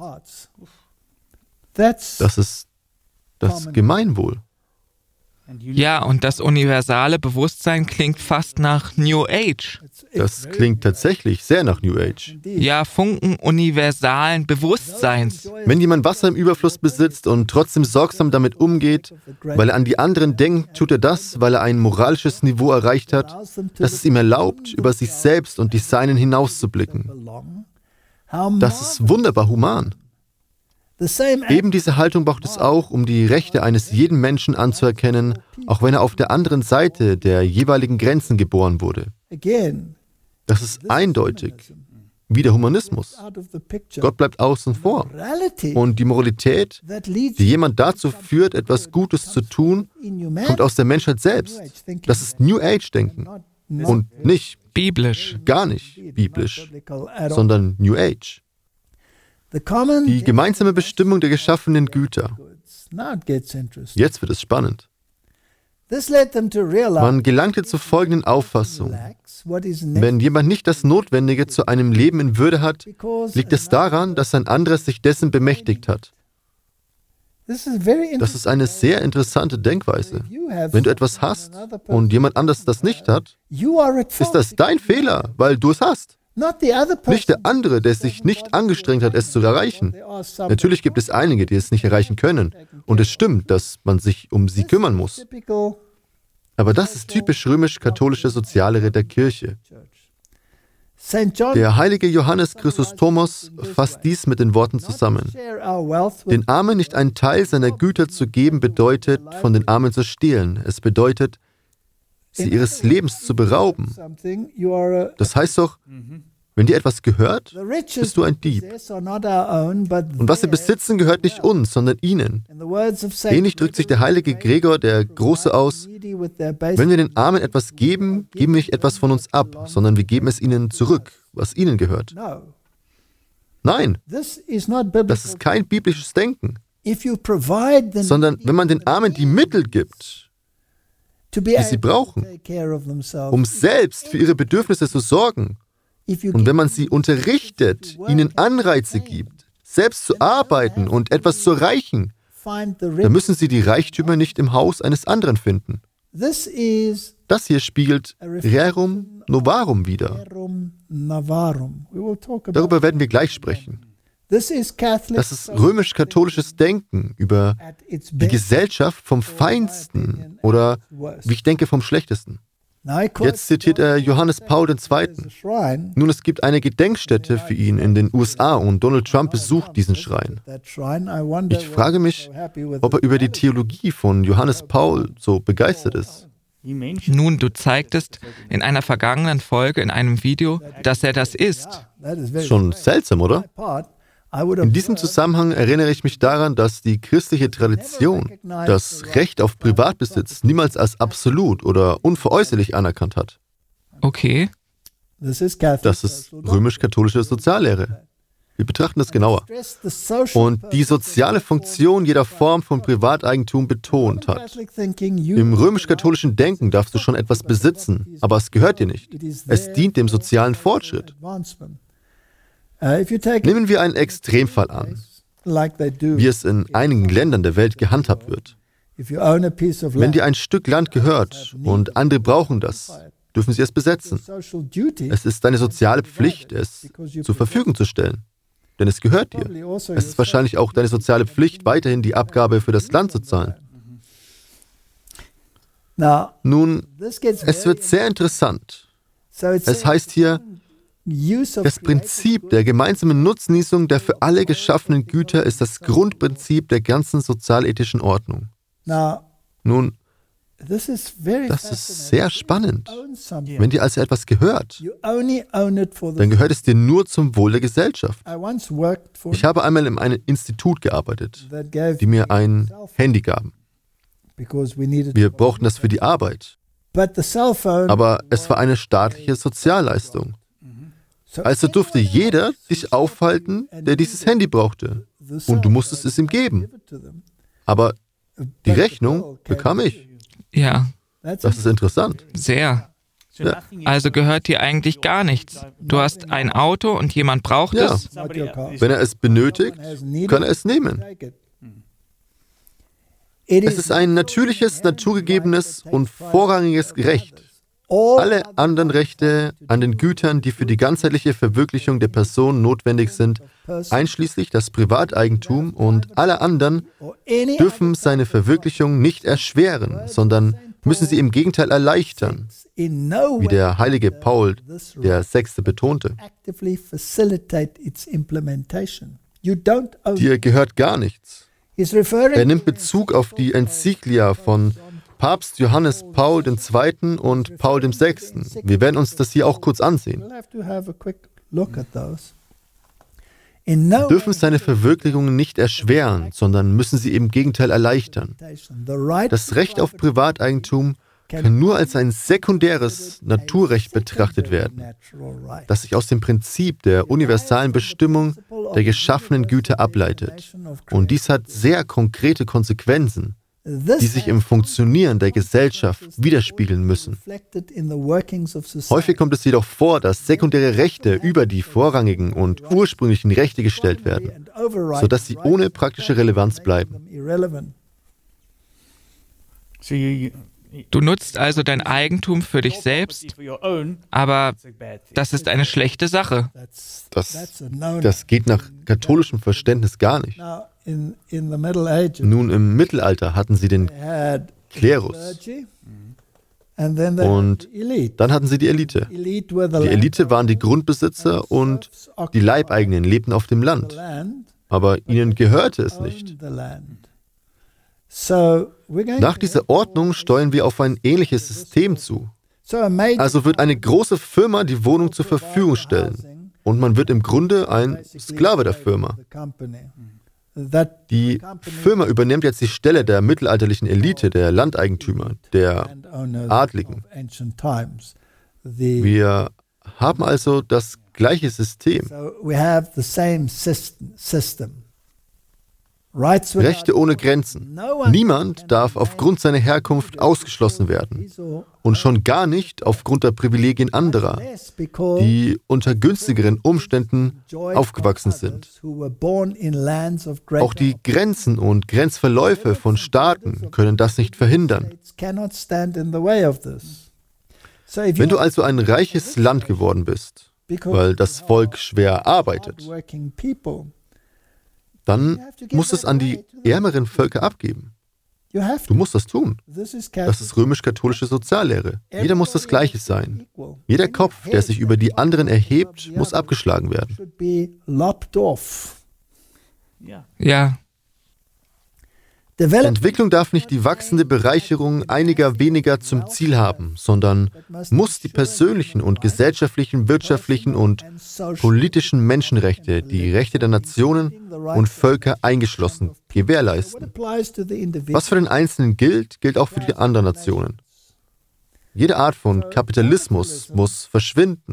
Das ist das Gemeinwohl. Ja, und das universale Bewusstsein klingt fast nach New Age. Das klingt tatsächlich sehr nach New Age. Ja, Funken universalen Bewusstseins. Wenn jemand Wasser im Überfluss besitzt und trotzdem sorgsam damit umgeht, weil er an die anderen denkt, tut er das, weil er ein moralisches Niveau erreicht hat, das es ihm erlaubt, über sich selbst und die Seinen hinauszublicken. Das ist wunderbar human. Eben diese Haltung braucht es auch, um die Rechte eines jeden Menschen anzuerkennen, auch wenn er auf der anderen Seite der jeweiligen Grenzen geboren wurde. Das ist eindeutig, wie der Humanismus. Gott bleibt außen vor. Und die Moralität, die jemand dazu führt, etwas Gutes zu tun, kommt aus der Menschheit selbst. Das ist New Age-Denken. Und nicht biblisch, gar nicht biblisch, sondern New Age. Die gemeinsame Bestimmung der geschaffenen Güter. Jetzt wird es spannend. Man gelangte zur folgenden Auffassung. Wenn jemand nicht das Notwendige zu einem Leben in Würde hat, liegt es daran, dass ein anderer sich dessen bemächtigt hat. Das ist eine sehr interessante Denkweise. Wenn du etwas hast und jemand anders das nicht hat, ist das dein Fehler, weil du es hast. Nicht der andere, der sich nicht angestrengt hat, es zu erreichen. Natürlich gibt es einige, die es nicht erreichen können. Und es stimmt, dass man sich um sie kümmern muss. Aber das ist typisch römisch-katholische Soziallehre der Kirche. Der heilige Johannes Chrysostomos fasst dies mit den Worten zusammen. Den Armen nicht einen Teil seiner Güter zu geben, bedeutet, von den Armen zu stehlen. Es bedeutet, sie ihres Lebens zu berauben. Das heißt doch, wenn dir etwas gehört, bist du ein Dieb. Und was sie besitzen, gehört nicht uns, sondern ihnen. Ähnlich drückt sich der heilige Gregor der Große aus: Wenn wir den Armen etwas geben, geben wir nicht etwas von uns ab, sondern wir geben es ihnen zurück, was ihnen gehört. Nein, das ist kein biblisches Denken, sondern wenn man den Armen die Mittel gibt, die sie brauchen, um selbst für ihre Bedürfnisse zu sorgen. Und wenn man sie unterrichtet, ihnen Anreize gibt, selbst zu arbeiten und etwas zu erreichen, dann müssen sie die Reichtümer nicht im Haus eines anderen finden. Das hier spiegelt Rerum Novarum wider. Darüber werden wir gleich sprechen. Das ist römisch-katholisches Denken über die Gesellschaft vom Feinsten oder, wie ich denke, vom Schlechtesten. Jetzt zitiert er Johannes Paul II. Nun, es gibt eine Gedenkstätte für ihn in den USA und Donald Trump besucht diesen Schrein. Ich frage mich, ob er über die Theologie von Johannes Paul so begeistert ist. Nun, du zeigtest in einer vergangenen Folge in einem Video, dass er das ist. Schon seltsam, oder? In diesem Zusammenhang erinnere ich mich daran, dass die christliche Tradition das Recht auf Privatbesitz niemals als absolut oder unveräußerlich anerkannt hat. Okay. Das ist römisch-katholische Soziallehre. Wir betrachten das genauer. Und die soziale Funktion jeder Form von Privateigentum betont hat. Im römisch-katholischen Denken darfst du schon etwas besitzen, aber es gehört dir nicht. Es dient dem sozialen Fortschritt. Nehmen wir einen Extremfall an, wie es in einigen Ländern der Welt gehandhabt wird. Wenn dir ein Stück Land gehört und andere brauchen das, dürfen sie es besetzen. Es ist deine soziale Pflicht, es zur Verfügung zu stellen, denn es gehört dir. Es ist wahrscheinlich auch deine soziale Pflicht, weiterhin die Abgabe für das Land zu zahlen. Nun, es wird sehr interessant. Es heißt hier, das Prinzip der gemeinsamen Nutznießung der für alle geschaffenen Güter ist das Grundprinzip der ganzen sozialethischen Ordnung. Nun, das ist sehr spannend. Wenn dir also etwas gehört, dann gehört es dir nur zum Wohl der Gesellschaft. Ich habe einmal in einem Institut gearbeitet, die mir ein Handy gaben. Wir brauchten das für die Arbeit. Aber es war eine staatliche Sozialleistung. Also durfte jeder sich aufhalten, der dieses Handy brauchte. und du musstest es ihm geben. Aber die Rechnung bekam ich. Ja, Das ist interessant. sehr. Ja. Also gehört dir eigentlich gar nichts. Du hast ein Auto und jemand braucht Ja. es. Wenn er es benötigt, kann er es nehmen. Es ist ein natürliches, naturgegebenes und vorrangiges Recht. Alle anderen Rechte an den Gütern, die für die ganzheitliche Verwirklichung der Person notwendig sind, einschließlich das Privateigentum und alle anderen, dürfen seine Verwirklichung nicht erschweren, sondern müssen sie im Gegenteil erleichtern, wie der heilige Paul der Sechste betonte. Dir gehört gar nichts. Er nimmt Bezug auf die Enzyklia von Papst Johannes Paul II. Und Paul VI. Wir werden uns das hier auch kurz ansehen. Dürfen seine Verwirklichungen nicht erschweren, sondern müssen sie im Gegenteil erleichtern. Das Recht auf Privateigentum kann nur als ein sekundäres Naturrecht betrachtet werden, das sich aus dem Prinzip der universalen Bestimmung der geschaffenen Güter ableitet. Und dies hat sehr konkrete Konsequenzen, die sich im Funktionieren der Gesellschaft widerspiegeln müssen. Häufig kommt es jedoch vor, dass sekundäre Rechte über die vorrangigen und ursprünglichen Rechte gestellt werden, sodass sie ohne praktische Relevanz bleiben. Du nutzt also dein Eigentum für dich selbst, aber das ist eine schlechte Sache. Das geht nach katholischem Verständnis gar nicht. Nun, im Mittelalter hatten sie den Klerus und dann hatten sie die Elite. Die Elite waren die Grundbesitzer und die Leibeigenen lebten auf dem Land, aber ihnen gehörte es nicht. Nach dieser Ordnung steuern wir auf ein ähnliches System zu. Also wird eine große Firma die Wohnung zur Verfügung stellen und man wird im Grunde ein Sklave der Firma. Die Firma übernimmt jetzt die Stelle der mittelalterlichen Elite, der Landeigentümer, der Adligen. Wir haben also das gleiche System. Rechte ohne Grenzen. Niemand darf aufgrund seiner Herkunft ausgeschlossen werden und schon gar nicht aufgrund der Privilegien anderer, die unter günstigeren Umständen aufgewachsen sind. Auch die Grenzen und Grenzverläufe von Staaten können das nicht verhindern. Wenn du also ein reiches Land geworden bist, weil das Volk schwer arbeitet, dann musst du es an die ärmeren Völker abgeben. Du musst das tun. Das ist römisch-katholische Soziallehre. Jeder muss das Gleiche sein. Jeder Kopf, der sich über die anderen erhebt, muss abgeschlagen werden. Ja, Entwicklung darf nicht die wachsende Bereicherung einiger weniger zum Ziel haben, sondern muss die persönlichen und gesellschaftlichen, wirtschaftlichen und politischen Menschenrechte, die Rechte der Nationen und Völker eingeschlossen, gewährleisten. Was für den Einzelnen gilt, gilt auch für die anderen Nationen. Jede Art von Kapitalismus muss verschwinden.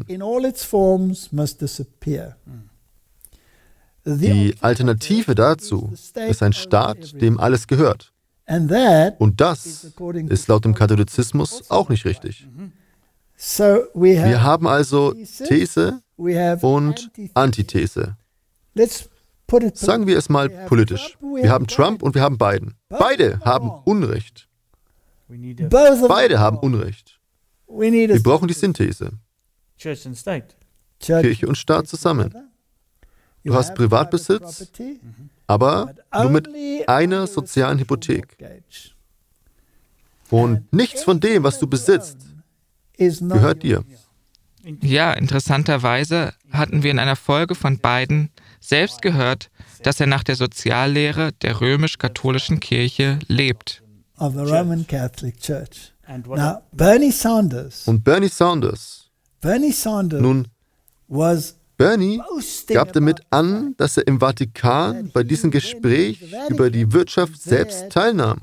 Die Alternative dazu ist ein Staat, dem alles gehört. Und das ist laut dem Katholizismus auch nicht richtig. Wir haben also These und Antithese. Sagen wir es mal politisch. Wir haben Trump und wir haben Biden. Beide haben Unrecht. Beide haben Unrecht. Wir brauchen die Synthese. Kirche und Staat zusammen. Du hast Privatbesitz, aber nur mit einer sozialen Hypothek. Und nichts von dem, was du besitzt, gehört dir. ja, interessanterweise hatten wir in einer Folge von Biden selbst gehört, dass er nach der Soziallehre der römisch-katholischen Kirche lebt. Of the Roman Catholic Church. Now, Bernie Sanders. Und Bernie Sanders. Nun, Bernie gab damit an, dass er im Vatikan bei diesem Gespräch über die Wirtschaft selbst teilnahm.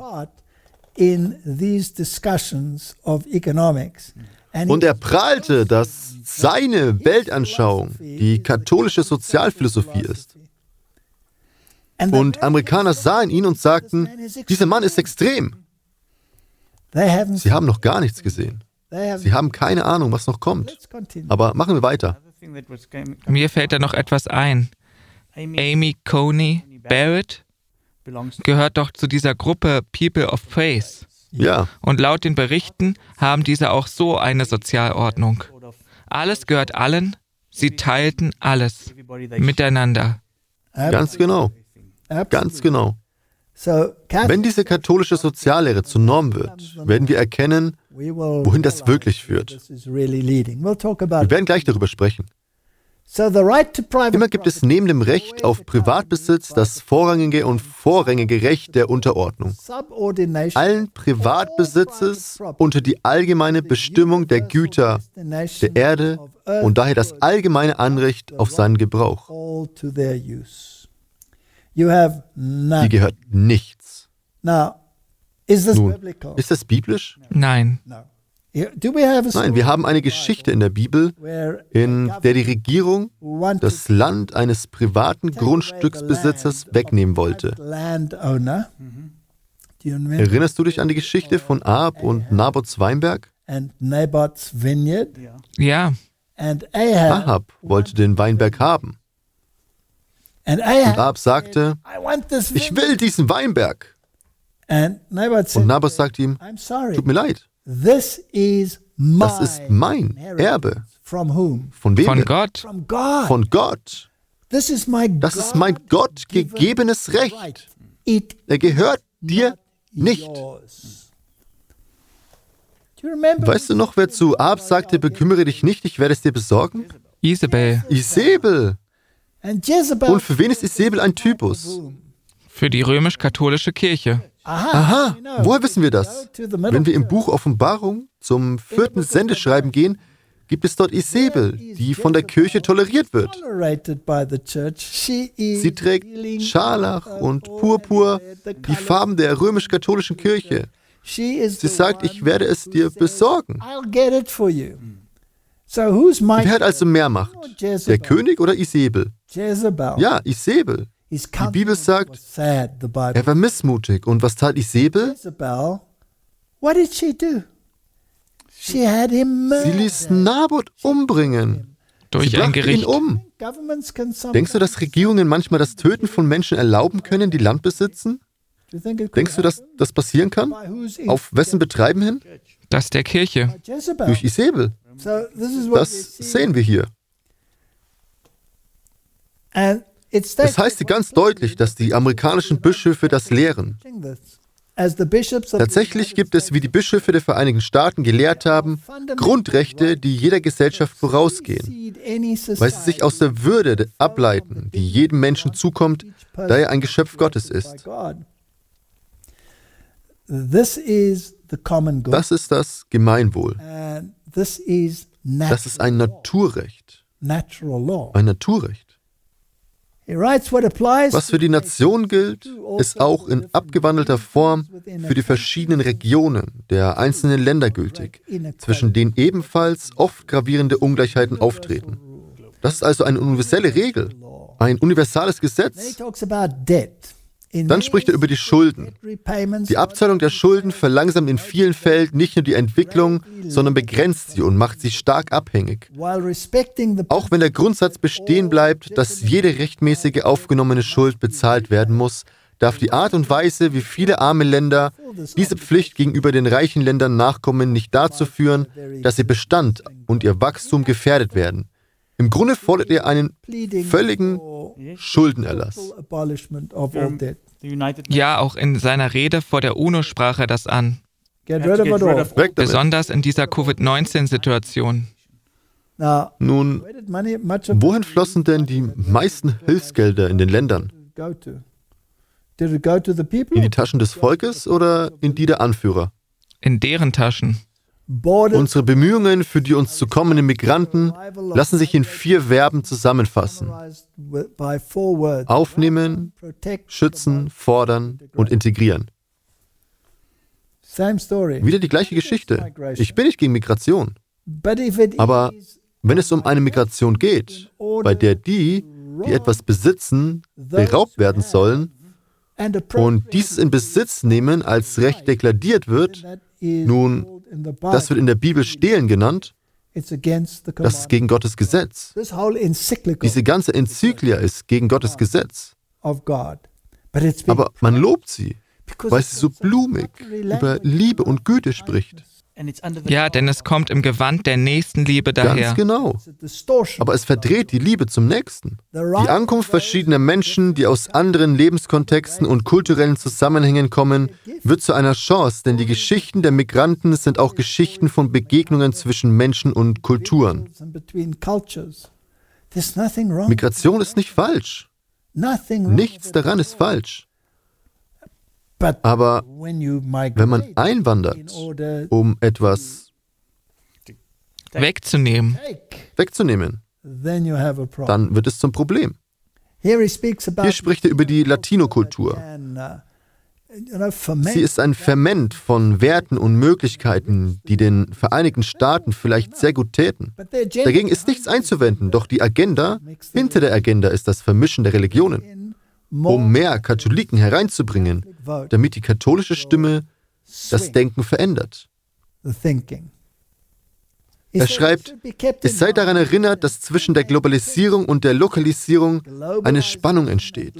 Und er prahlte, dass seine Weltanschauung die katholische Sozialphilosophie ist. Und Amerikaner sahen ihn und sagten, dieser Mann ist extrem. Sie haben noch gar nichts gesehen. Sie haben keine Ahnung, was noch kommt. Aber machen wir weiter. Mir fällt da noch etwas ein. Amy Coney Barrett gehört doch zu dieser Gruppe People of Faith. Ja. Und laut den Berichten haben diese auch so eine Sozialordnung. Alles gehört allen, sie teilten alles miteinander. Ganz genau. Ganz genau. Wenn diese katholische Soziallehre zur Norm wird, werden wir erkennen, wohin das wirklich führt. Wir werden gleich darüber sprechen. Immer gibt es neben dem Recht auf Privatbesitz das vorrangige und vorrangige Recht der Unterordnung. Allen Privatbesitzes unter die allgemeine Bestimmung der Güter, der Erde und daher das allgemeine Anrecht auf seinen Gebrauch. Hier gehört nichts. Nun, ist das biblisch? Nein. Nein, wir haben eine Geschichte in der Bibel, in der die Regierung das Land eines privaten Grundstücksbesitzers wegnehmen wollte. Erinnerst du dich an die Geschichte von Ahab und Nabots Weinberg? Ja. Ahab wollte den Weinberg haben. Und Ahab sagte, ich will diesen Weinberg. Und Nabot sagt ihm, tut mir leid. Das ist mein Erbe. Von wem? Von Gott. Von Gott. Das ist mein Gott gegebenes Recht. Er gehört dir nicht. Weißt du noch, wer zu Ahab sagte, bekümmere dich nicht, ich werde es dir besorgen? Isabel. Isabel. Und für wen ist Isabel ein Typus? Für die römisch-katholische Kirche. Aha, woher wissen wir das? Wenn wir im Buch Offenbarung zum 4. Sendeschreiben gehen, gibt es dort Isabel, die von der Kirche toleriert wird. Sie trägt Scharlach und Purpur, die Farben der römisch-katholischen Kirche. Sie sagt, ich werde es dir besorgen. Wer hat also mehr Macht? Der König oder Isabel? Ja, Isabel. Die Bibel sagt, er war missmutig. Und was tat Isabel? Sie ließ Nabot umbringen. Durch ein Gericht. Ihn um. Denkst du, dass Regierungen manchmal das Töten von Menschen erlauben können, die Land besitzen? Denkst du, dass das passieren kann? Auf wessen Betreiben hin? Das der Kirche. Durch Isabel. Das sehen wir hier. Es heißt hier ganz deutlich, dass die amerikanischen Bischöfe das lehren. Tatsächlich gibt es, wie die Bischöfe der Vereinigten Staaten gelehrt haben, Grundrechte, die jeder Gesellschaft vorausgehen, weil sie sich aus der Würde ableiten, die jedem Menschen zukommt, da er ein Geschöpf Gottes ist. Das ist das Gemeinwohl. Das ist ein Naturrecht. Ein Naturrecht. Was für die Nation gilt, ist auch in abgewandelter Form für die verschiedenen Regionen der einzelnen Länder gültig, zwischen denen ebenfalls oft gravierende Ungleichheiten auftreten. Das ist also eine universelle Regel, ein universales Gesetz. Dann spricht er über die Schulden. Die Abzahlung der Schulden verlangsamt in vielen Fällen nicht nur die Entwicklung, sondern begrenzt sie und macht sie stark abhängig. Auch wenn der Grundsatz bestehen bleibt, dass jede rechtmäßige aufgenommene Schuld bezahlt werden muss, darf die Art und Weise, wie viele arme Länder diese Pflicht gegenüber den reichen Ländern nachkommen, nicht dazu führen, dass ihr Bestand und ihr Wachstum gefährdet werden. Im Grunde fordert er einen völligen Schuldenerlass. Ja, auch in seiner Rede vor der UNO sprach er das an. Besonders in dieser Covid-19-Situation. Nun, wohin flossen denn die meisten Hilfsgelder in den Ländern? In die Taschen des Volkes oder in die der Anführer? In deren Taschen. Unsere Bemühungen für die uns zu kommenden Migranten lassen sich in 4 Verben zusammenfassen. Aufnehmen, schützen, fordern und integrieren. Wieder die gleiche Geschichte. Ich bin nicht gegen Migration. Aber wenn es um eine Migration geht, bei der die, die etwas besitzen, beraubt werden sollen und dieses in Besitz nehmen als Recht deklariert wird, nun, das wird in der Bibel Stehlen genannt, das ist gegen Gottes Gesetz. Diese ganze Enzyklia ist gegen Gottes Gesetz. Aber man lobt sie, weil sie so blumig über Liebe und Güte spricht. Ja, denn es kommt im Gewand der Nächstenliebe daher. Ganz genau. Aber es verdreht die Liebe zum Nächsten. Die Ankunft verschiedener Menschen, die aus anderen Lebenskontexten und kulturellen Zusammenhängen kommen, wird zu einer Chance, denn die Geschichten der Migranten sind auch Geschichten von Begegnungen zwischen Menschen und Kulturen. Migration ist nicht falsch. Nichts daran ist falsch. Aber wenn man einwandert, um etwas wegzunehmen, dann wird es zum Problem. Hier spricht er über die Latino-Kultur. Sie ist ein Ferment von Werten und Möglichkeiten, die den Vereinigten Staaten vielleicht sehr gut täten. Dagegen ist nichts einzuwenden, doch die Agenda, hinter der Agenda ist das Vermischen der Religionen, um mehr Katholiken hereinzubringen, damit die katholische Stimme das Denken verändert. Er schreibt, es sei daran erinnert, dass zwischen der Globalisierung und der Lokalisierung eine Spannung entsteht.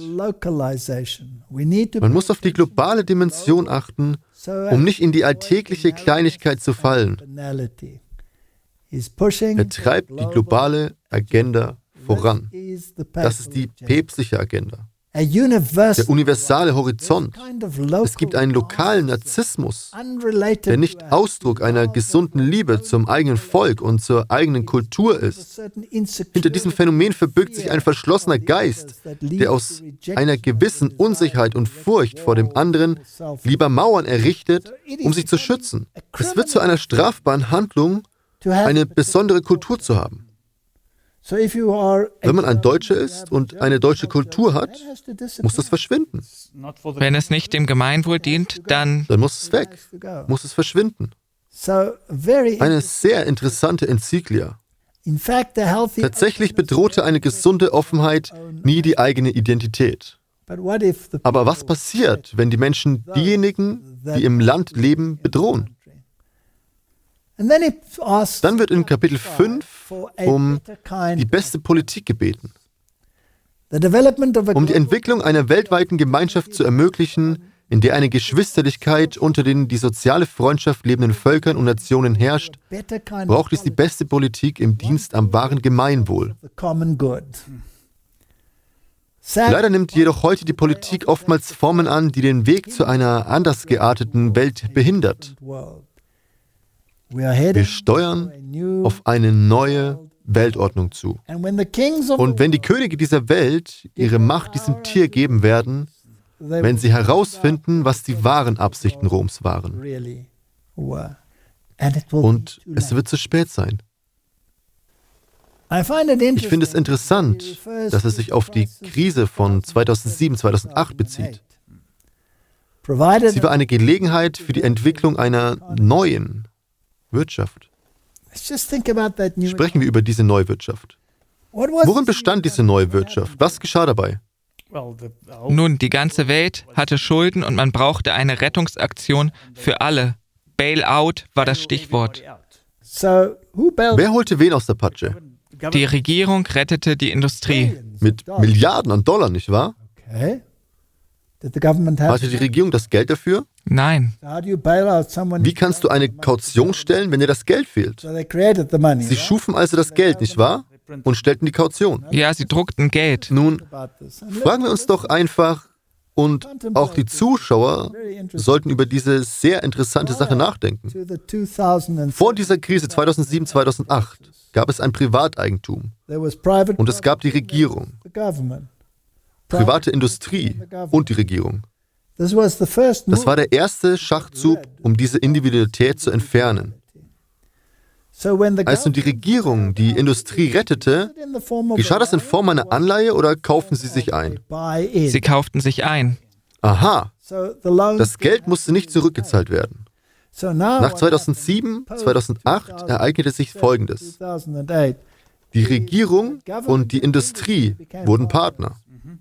Man muss auf die globale Dimension achten, um nicht in die alltägliche Kleinigkeit zu fallen. Er treibt die globale Agenda voran. Das ist die päpstliche Agenda. Der universale Horizont. Es gibt einen lokalen Narzissmus, der nicht Ausdruck einer gesunden Liebe zum eigenen Volk und zur eigenen Kultur ist. Hinter diesem Phänomen verbirgt sich ein verschlossener Geist, der aus einer gewissen Unsicherheit und Furcht vor dem anderen lieber Mauern errichtet, um sich zu schützen. Es wird zu einer strafbaren Handlung, eine besondere Kultur zu haben. Wenn man ein Deutscher ist und eine deutsche Kultur hat, muss das verschwinden. Wenn es nicht dem Gemeinwohl dient, dann muss es weg, muss es verschwinden. Eine sehr interessante Enzyklia. Tatsächlich bedrohte eine gesunde Offenheit nie die eigene Identität. Aber was passiert, wenn die Menschen diejenigen, die im Land leben, bedrohen? Dann wird in Kapitel 5 um die beste Politik gebeten. Um die Entwicklung einer weltweiten Gemeinschaft zu ermöglichen, in der eine Geschwisterlichkeit unter den die soziale Freundschaft lebenden Völkern und Nationen herrscht, braucht es die beste Politik im Dienst am wahren Gemeinwohl. Leider nimmt jedoch heute die Politik oftmals Formen an, die den Weg zu einer anders gearteten Welt behindert. Wir steuern auf eine neue Weltordnung zu. Und wenn die Könige dieser Welt ihre Macht diesem Tier geben werden, wenn sie herausfinden, was die wahren Absichten Roms waren. Und es wird zu spät sein. Ich finde es interessant, dass es sich auf die Krise von 2007, 2008 bezieht. Sie war eine Gelegenheit für die Entwicklung einer neuen Wirtschaft. Sprechen wir über diese neue Wirtschaft. Worin bestand diese neue Wirtschaft? Was geschah dabei? Nun, die ganze Welt hatte Schulden und man brauchte eine Rettungsaktion für alle. Bailout war das Stichwort. Wer holte wen aus der Patsche? Die Regierung rettete die Industrie. Mit Milliarden an Dollar, nicht wahr? Hatte die Regierung das Geld dafür? Nein. Wie kannst du eine Kaution stellen, wenn dir das Geld fehlt? Sie schufen also das Geld, nicht wahr? Und stellten die Kaution. Ja, sie druckten Geld. Nun, fragen wir uns doch einfach, und auch die Zuschauer sollten über diese sehr interessante Sache nachdenken. Vor dieser Krise 2007, 2008 gab es ein Privateigentum und es gab die Regierung, private Industrie und die Regierung. Das war der erste Schachzug, um diese Individualität zu entfernen. Als nun die Regierung die Industrie rettete, geschah das in Form einer Anleihe oder kauften sie sich ein? Sie kauften sich ein. Aha, das Geld musste nicht zurückgezahlt werden. Nach 2007, 2008 ereignete sich Folgendes. Die Regierung und die Industrie wurden Partner.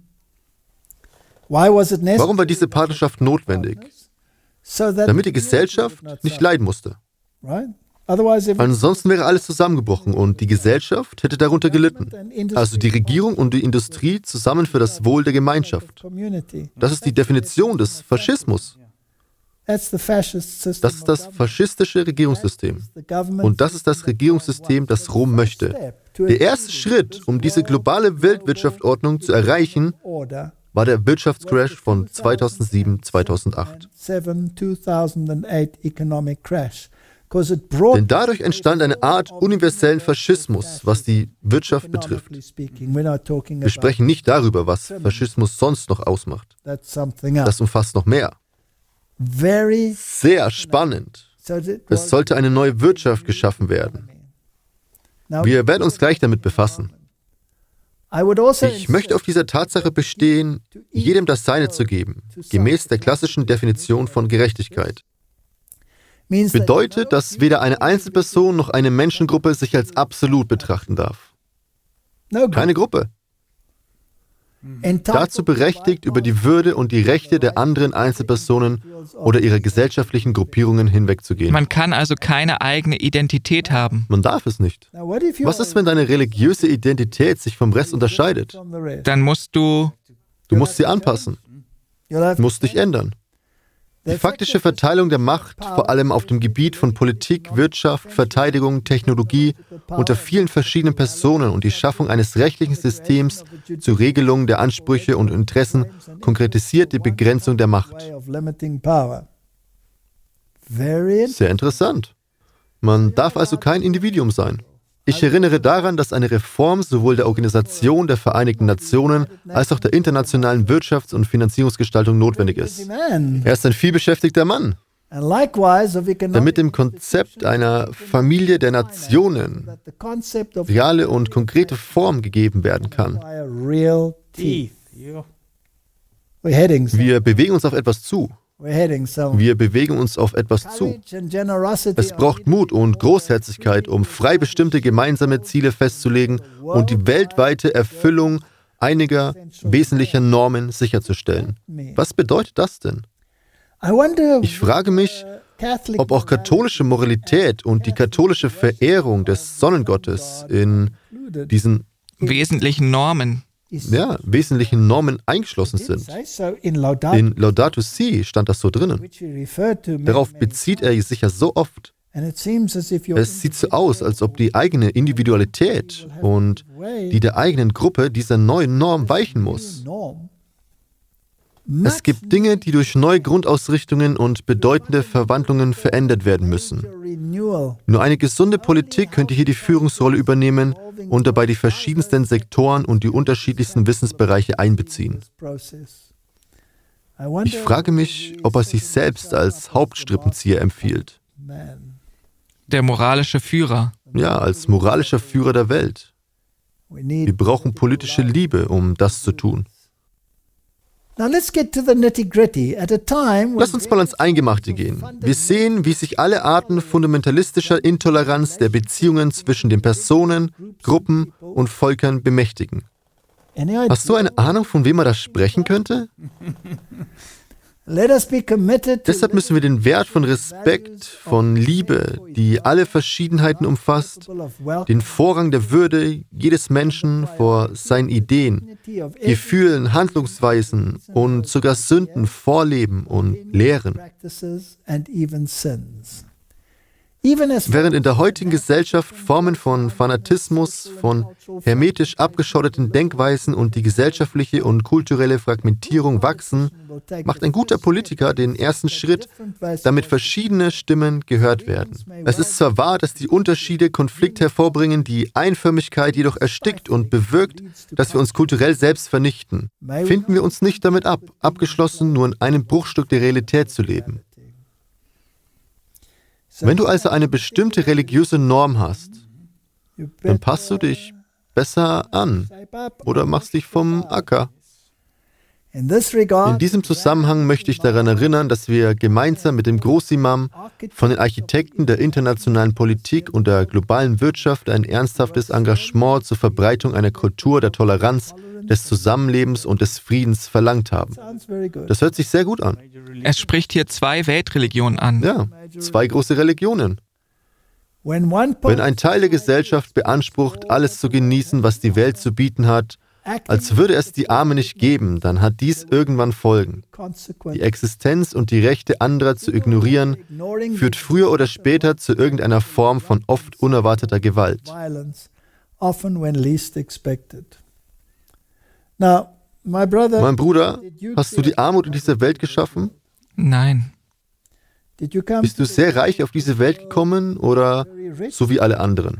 Warum war diese Partnerschaft notwendig? Damit die Gesellschaft nicht leiden musste. Ansonsten wäre alles zusammengebrochen und die Gesellschaft hätte darunter gelitten. Also die Regierung und die Industrie zusammen für das Wohl der Gemeinschaft. Das ist die Definition des Faschismus. Das ist das faschistische Regierungssystem. Und das ist das Regierungssystem, das Rom möchte. Der erste Schritt, um diese globale Weltwirtschaftsordnung zu erreichen, war der Wirtschaftscrash von 2007-2008. Denn dadurch entstand eine Art universellen Faschismus, was die Wirtschaft betrifft. Wir sprechen nicht darüber, was Faschismus sonst noch ausmacht. Das umfasst noch mehr. Sehr spannend. Es sollte eine neue Wirtschaft geschaffen werden. Wir werden uns gleich damit befassen. Ich möchte auf dieser Tatsache bestehen, jedem das Seine zu geben, gemäß der klassischen Definition von Gerechtigkeit. Bedeutet, dass weder eine Einzelperson noch eine Menschengruppe sich als absolut betrachten darf. Keine Gruppe. Dazu berechtigt, über die Würde und die Rechte der anderen Einzelpersonen oder ihrer gesellschaftlichen Gruppierungen hinwegzugehen. Man kann also keine eigene Identität haben. Man darf es nicht. Was ist, wenn deine religiöse Identität sich vom Rest unterscheidet? Dann musst du musst sie anpassen. Du musst dich ändern. Die faktische Verteilung der Macht, vor allem auf dem Gebiet von Politik, Wirtschaft, Verteidigung, Technologie, unter vielen verschiedenen Personen und die Schaffung eines rechtlichen Systems zur Regelung der Ansprüche und Interessen konkretisiert die Begrenzung der Macht. Sehr interessant. Man darf also kein Individuum sein. Ich erinnere daran, dass eine Reform sowohl der Organisation der Vereinigten Nationen als auch der internationalen Wirtschafts- und Finanzierungsgestaltung notwendig ist. Er ist ein vielbeschäftigter Mann, damit dem Konzept einer Familie der Nationen reale und konkrete Form gegeben werden kann. Wir bewegen uns auf etwas zu. Wir bewegen uns auf etwas zu. Es braucht Mut und Großherzigkeit, um frei bestimmte gemeinsame Ziele festzulegen und die weltweite Erfüllung einiger wesentlicher Normen sicherzustellen. Was bedeutet das denn? Ich frage mich, ob auch katholische Moralität und die katholische Verehrung des Sonnengottes in diesen wesentlichen Normen eingeschlossen sind. In Laudato Si stand das so drinnen. Darauf bezieht er sich ja so oft. Es sieht so aus, als ob die eigene Individualität und die der eigenen Gruppe dieser neuen Norm weichen muss. Es gibt Dinge, die durch neue Grundausrichtungen und bedeutende Verwandlungen verändert werden müssen. Nur eine gesunde Politik könnte hier die Führungsrolle übernehmen und dabei die verschiedensten Sektoren und die unterschiedlichsten Wissensbereiche einbeziehen. Ich frage mich, ob er sich selbst als Hauptstrippenzieher empfiehlt. Der moralische Führer. Ja, als moralischer Führer der Welt. Wir brauchen politische Liebe, um das zu tun. Lass uns mal ans Eingemachte gehen. Wir sehen, wie sich alle Arten fundamentalistischer Intoleranz der Beziehungen zwischen den Personen, Gruppen und Völkern bemächtigen. Hast du eine Ahnung, von wem man da sprechen könnte? Deshalb müssen wir den Wert von Respekt, von Liebe, die alle Verschiedenheiten umfasst, den Vorrang der Würde jedes Menschen vor seinen Ideen, Gefühlen, Handlungsweisen und sogar Sünden vorleben und lehren. Während in der heutigen Gesellschaft Formen von Fanatismus, von hermetisch abgeschotteten Denkweisen und die gesellschaftliche und kulturelle Fragmentierung wachsen, macht ein guter Politiker den ersten Schritt, damit verschiedene Stimmen gehört werden. Es ist zwar wahr, dass die Unterschiede Konflikt hervorbringen, die Einförmigkeit jedoch erstickt und bewirkt, dass wir uns kulturell selbst vernichten. Finden wir uns nicht damit ab, abgeschlossen nur in einem Bruchstück der Realität zu leben. Wenn du also eine bestimmte religiöse Norm hast, dann passt du dich besser an oder machst dich vom Acker. In diesem Zusammenhang möchte ich daran erinnern, dass wir gemeinsam mit dem Großimam von den Architekten der internationalen Politik und der globalen Wirtschaft ein ernsthaftes Engagement zur Verbreitung einer Kultur der Toleranz, des Zusammenlebens und des Friedens verlangt haben. Das hört sich sehr gut an. Es spricht hier 2 Weltreligionen an. Ja, 2 große Religionen. Wenn ein Teil der Gesellschaft beansprucht, alles zu genießen, was die Welt zu bieten hat, als würde es die Arme nicht geben, dann hat dies irgendwann Folgen. Die Existenz und die Rechte anderer zu ignorieren, führt früher oder später zu irgendeiner Form von oft unerwarteter Gewalt. Mein Bruder, hast du die Armut in dieser Welt geschaffen? Nein. Bist du sehr reich auf diese Welt gekommen oder so wie alle anderen?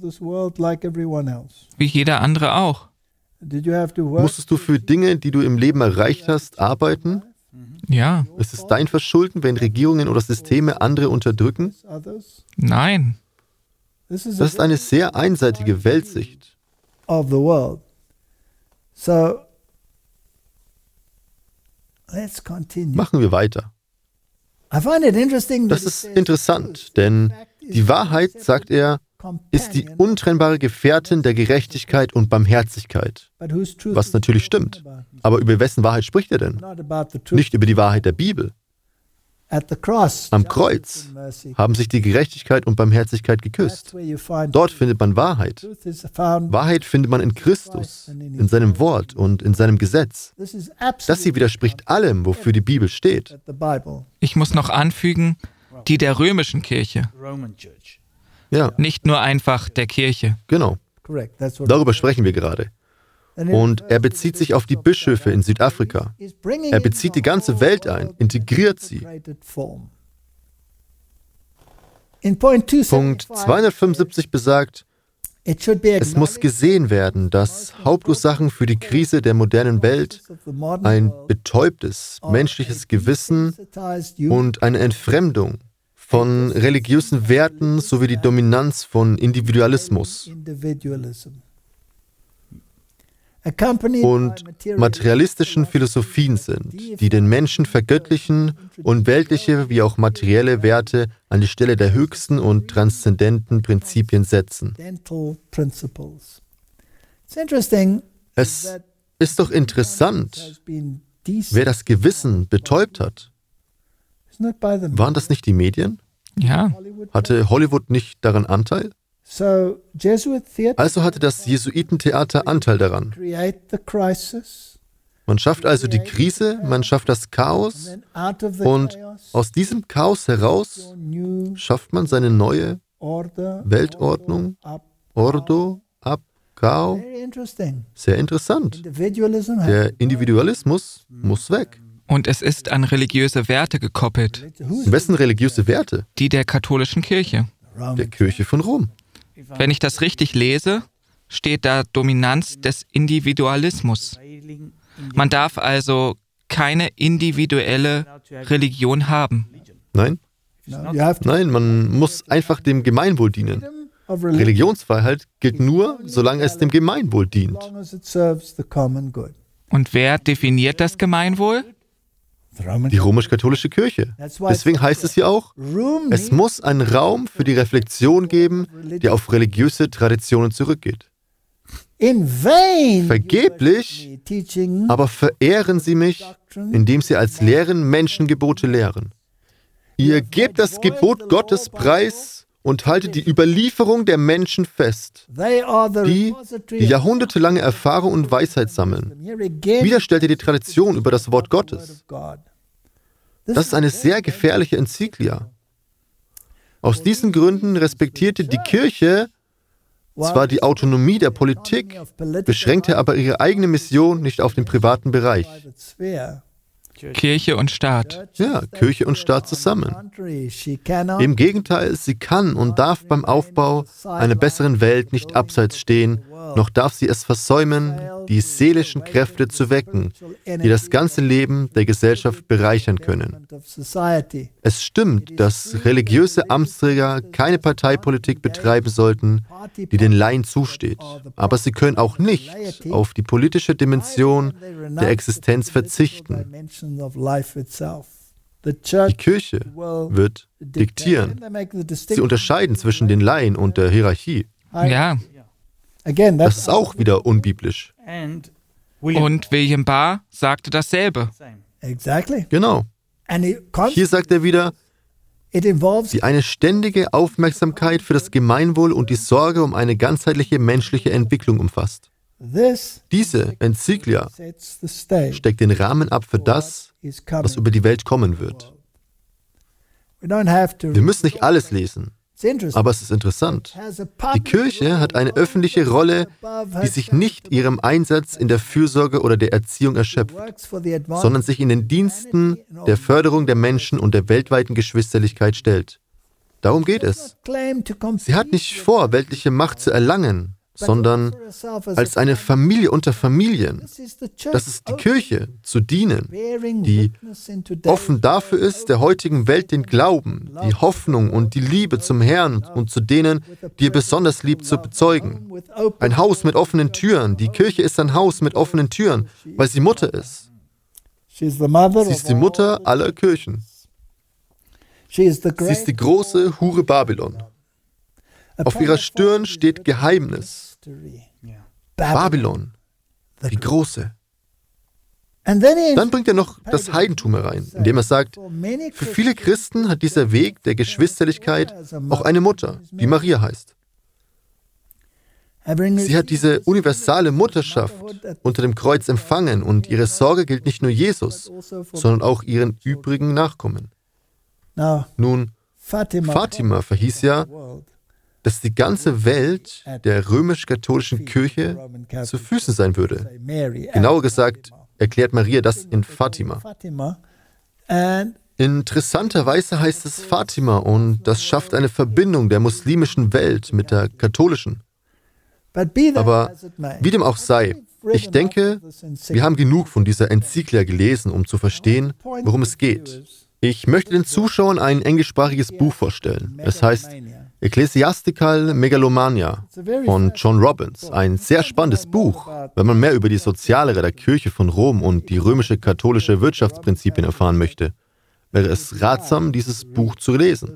Wie jeder andere auch. Musstest du für Dinge, die du im Leben erreicht hast, arbeiten? Ja. Ist es dein Verschulden, wenn Regierungen oder Systeme andere unterdrücken? Nein. Das ist eine sehr einseitige Weltsicht. Machen wir weiter. Das ist interessant, denn die Wahrheit, sagt er, ist die untrennbare Gefährtin der Gerechtigkeit und Barmherzigkeit. Was natürlich stimmt. Aber über wessen Wahrheit spricht er denn? Nicht über die Wahrheit der Bibel. Am Kreuz haben sich die Gerechtigkeit und Barmherzigkeit geküsst. Dort findet man Wahrheit. Wahrheit findet man in Christus, in seinem Wort und in seinem Gesetz. Das hier widerspricht allem, wofür die Bibel steht. Ich muss noch anfügen, die der römischen Kirche. Ja, Nicht nur einfach der Kirche. genau. Darüber sprechen wir gerade. Und er bezieht sich auf die Bischöfe in Südafrika. Er bezieht die ganze Welt ein, integriert sie. Punkt 275 besagt, es muss gesehen werden, dass Hauptursachen für die Krise der modernen Welt ein betäubtes menschliches Gewissen und eine Entfremdung von religiösen Werten sowie die Dominanz von Individualismus und materialistischen Philosophien sind, die den Menschen vergöttlichen und weltliche wie auch materielle Werte an die Stelle der höchsten und transzendenten Prinzipien setzen. Es ist doch interessant, wer das Gewissen betäubt hat. Waren das nicht die Medien? Ja. Hatte Hollywood nicht daran Anteil? Also hatte das Jesuitentheater Anteil daran. Man schafft also die Krise, man schafft das Chaos und aus diesem Chaos heraus schafft man seine neue Weltordnung, Ordo ab Chaos. Sehr interessant. Der Individualismus muss weg. Und es ist an religiöse Werte gekoppelt. Wessen religiöse Werte? Die der katholischen Kirche. Der Kirche von Rom. Wenn ich das richtig lese, steht da Dominanz des Individualismus. Man darf also keine individuelle Religion haben. Nein? Nein, man muss einfach dem Gemeinwohl dienen. Religionsfreiheit gilt nur, solange es dem Gemeinwohl dient. Und wer definiert das Gemeinwohl? Die römisch-katholische Kirche. Deswegen heißt es hier auch, es muss einen Raum für die Reflexion geben, der auf religiöse Traditionen zurückgeht. Vergeblich, aber verehren sie mich, indem sie als Lehren Menschengebote lehren. Ihr gebt das Gebot Gottes preis und haltet die Überlieferung der Menschen fest, die jahrhundertelange Erfahrung und Weisheit sammeln. Wieder stellt ihr die Tradition über das Wort Gottes. Das ist eine sehr gefährliche Enzyklia. Aus diesen Gründen respektierte die Kirche zwar die Autonomie der Politik, beschränkte aber ihre eigene Mission nicht auf den privaten Bereich. Kirche und Staat. Ja, Kirche und Staat zusammen. Im Gegenteil, sie kann und darf beim Aufbau einer besseren Welt nicht abseits stehen, noch darf sie es versäumen, die seelischen Kräfte zu wecken, die das ganze Leben der Gesellschaft bereichern können. Es stimmt, dass religiöse Amtsträger keine Parteipolitik betreiben sollten, die den Laien zusteht. Aber sie können auch nicht auf die politische Dimension der Existenz verzichten. Die Kirche wird diktieren. Sie unterscheiden zwischen den Laien und der Hierarchie. Ja. Das ist auch wieder unbiblisch. Und William Barr sagte dasselbe. Genau. Hier sagt er wieder, die eine ständige Aufmerksamkeit für das Gemeinwohl und die Sorge um eine ganzheitliche menschliche Entwicklung umfasst. Diese Enzyklia steckt den Rahmen ab für das, was über die Welt kommen wird. Wir müssen nicht alles lesen, aber es ist interessant. Die Kirche hat eine öffentliche Rolle, die sich nicht ihrem Einsatz in der Fürsorge oder der Erziehung erschöpft, sondern sich in den Diensten der Förderung der Menschen und der weltweiten Geschwisterlichkeit stellt. Darum geht es. Sie hat nicht vor, weltliche Macht zu erlangen, sondern als eine Familie unter Familien. Das ist die Kirche, zu dienen, die offen dafür ist, der heutigen Welt den Glauben, die Hoffnung und die Liebe zum Herrn und zu denen, die er besonders liebt, zu bezeugen. Ein Haus mit offenen Türen. Die Kirche ist ein Haus mit offenen Türen, weil sie Mutter ist. Sie ist die Mutter aller Kirchen. Sie ist die große Hure Babylon. Auf ihrer Stirn steht Geheimnis. Babylon, die Große. Dann bringt er noch das Heidentum herein, indem er sagt, für viele Christen hat dieser Weg der Geschwisterlichkeit auch eine Mutter, die Maria heißt. Sie hat diese universale Mutterschaft unter dem Kreuz empfangen und ihre Sorge gilt nicht nur Jesus, sondern auch ihren übrigen Nachkommen. Nun, Fatima verhieß ja, dass die ganze Welt der römisch-katholischen Kirche zu Füßen sein würde. Genauer gesagt erklärt Maria das in Fatima. Interessanterweise heißt es Fatima und das schafft eine Verbindung der muslimischen Welt mit der katholischen. Aber wie dem auch sei, ich denke, wir haben genug von dieser Enzyklia gelesen, um zu verstehen, worum es geht. Ich möchte den Zuschauern ein englischsprachiges Buch vorstellen. Es heißt Ecclesiastical Megalomania von John Robbins. Ein sehr spannendes Buch, wenn man mehr über die Soziallehre der Kirche von Rom und die römische katholische Wirtschaftsprinzipien erfahren möchte. Wäre es ratsam, dieses Buch zu lesen.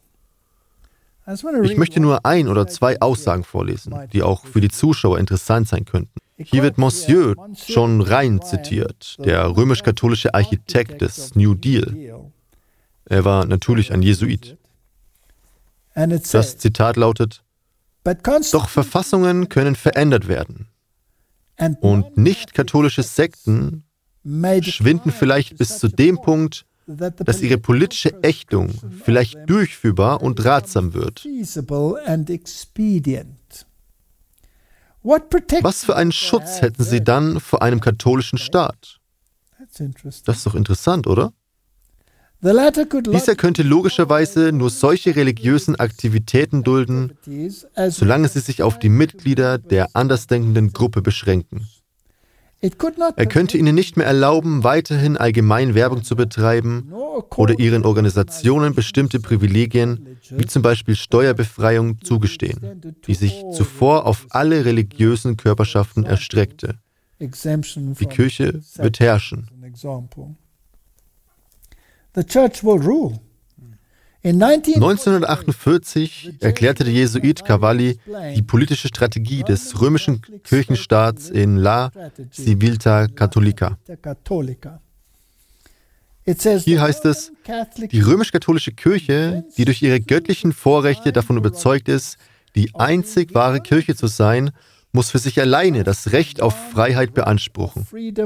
Ich möchte nur 1 oder 2 Aussagen vorlesen, die auch für die Zuschauer interessant sein könnten. Hier wird Monsieur John Ryan zitiert, der römisch-katholische Architekt des New Deal. Er war natürlich ein Jesuit. Das Zitat lautet: Doch Verfassungen können verändert werden. Und nicht-katholische Sekten schwinden vielleicht bis zu dem Punkt, dass ihre politische Ächtung vielleicht durchführbar und ratsam wird. Was für einen Schutz hätten sie dann vor einem katholischen Staat? Das ist doch interessant, oder? Dieser könnte logischerweise nur solche religiösen Aktivitäten dulden, solange sie sich auf die Mitglieder der andersdenkenden Gruppe beschränken. Er könnte ihnen nicht mehr erlauben, weiterhin allgemein Werbung zu betreiben oder ihren Organisationen bestimmte Privilegien, wie zum Beispiel Steuerbefreiung, zugestehen, die sich zuvor auf alle religiösen Körperschaften erstreckte. Die Kirche wird herrschen. 1948 erklärte der Jesuit Cavalli die politische Strategie des römischen Kirchenstaats in La Civiltà Cattolica. Hier heißt es, die römisch-katholische Kirche, die durch ihre göttlichen Vorrechte davon überzeugt ist, die einzig wahre Kirche zu sein, muss für sich alleine das Recht auf Freiheit beanspruchen.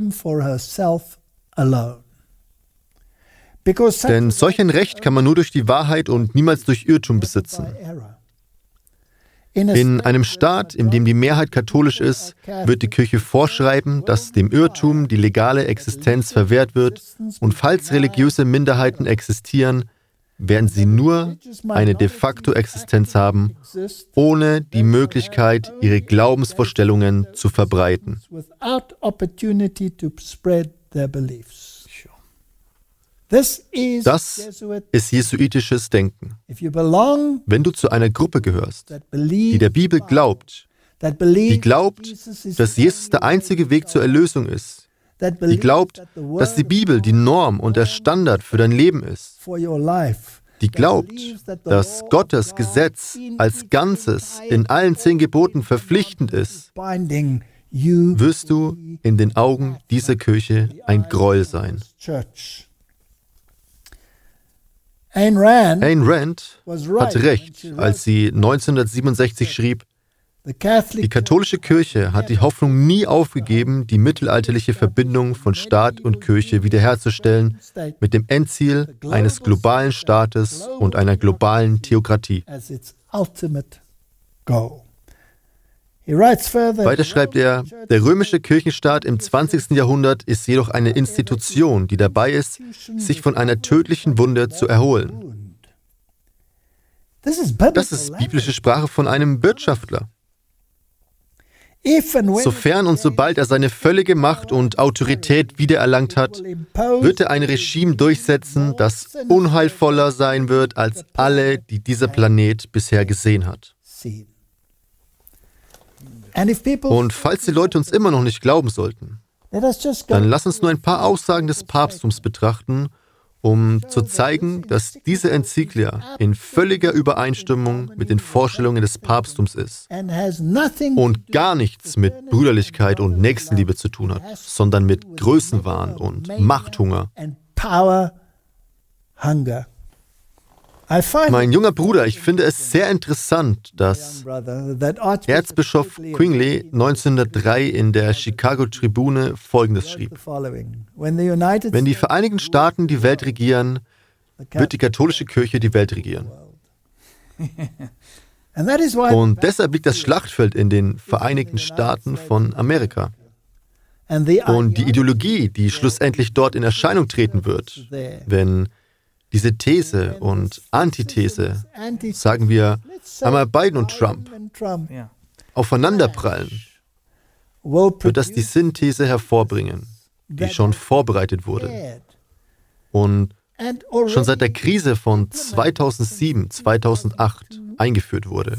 Denn solch ein Recht kann man nur durch die Wahrheit und niemals durch Irrtum besitzen. In einem Staat, in dem die Mehrheit katholisch ist, wird die Kirche vorschreiben, dass dem Irrtum die legale Existenz verwehrt wird und falls religiöse Minderheiten existieren, werden sie nur eine de facto Existenz haben, ohne die Möglichkeit, ihre Glaubensvorstellungen zu verbreiten. Das ist jesuitisches Denken. Wenn du zu einer Gruppe gehörst, die der Bibel glaubt, die glaubt, dass Jesus der einzige Weg zur Erlösung ist, die glaubt, dass die Bibel die Norm und der Standard für dein Leben ist, die glaubt, dass Gottes Gesetz als Ganzes in allen 10 Geboten verpflichtend ist, wirst du in den Augen dieser Kirche ein Gräuel sein. Ayn Rand hatte recht, als sie 1967 schrieb, die katholische Kirche hat die Hoffnung nie aufgegeben, die mittelalterliche Verbindung von Staat und Kirche wiederherzustellen, mit dem Endziel eines globalen Staates und einer globalen Theokratie. Weiter schreibt er, der römische Kirchenstaat im 20. Jahrhundert ist jedoch eine Institution, die dabei ist, sich von einer tödlichen Wunde zu erholen. Das ist biblische Sprache von einem Wirtschaftler. Sofern und sobald er seine völlige Macht und Autorität wiedererlangt hat, wird er ein Regime durchsetzen, das unheilvoller sein wird als alle, die dieser Planet bisher gesehen hat. Und falls die Leute uns immer noch nicht glauben sollten, dann lass uns nur ein paar Aussagen des Papsttums betrachten, um zu zeigen, dass diese Enzyklia in völliger Übereinstimmung mit den Vorstellungen des Papsttums ist und gar nichts mit Brüderlichkeit und Nächstenliebe zu tun hat, sondern mit Größenwahn und Machthunger. Mein junger Bruder, ich finde es sehr interessant, dass Erzbischof Zwingli 1903 in der Chicago Tribune Folgendes schrieb: Wenn die Vereinigten Staaten die Welt regieren, wird die katholische Kirche die Welt regieren. Und deshalb liegt das Schlachtfeld in den Vereinigten Staaten von Amerika. Und die Ideologie, die schlussendlich dort in Erscheinung treten wird, wenn diese These und Antithese, sagen wir einmal Biden und Trump, aufeinanderprallen, wird das die Synthese hervorbringen, die schon vorbereitet wurde und schon seit der Krise von 2007, 2008 eingeführt wurde.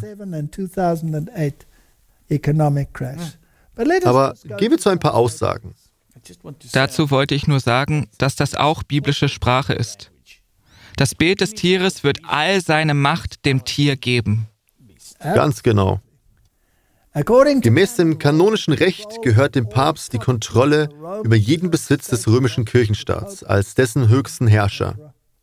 Aber gehen wir zu ein paar Aussagen. Dazu wollte ich nur sagen, dass das auch biblische Sprache ist. Das Bild des Tieres wird all seine Macht dem Tier geben. Ganz genau. Gemäß dem kanonischen Recht gehört dem Papst die Kontrolle über jeden Besitz des römischen Kirchenstaats als dessen höchsten Herrscher.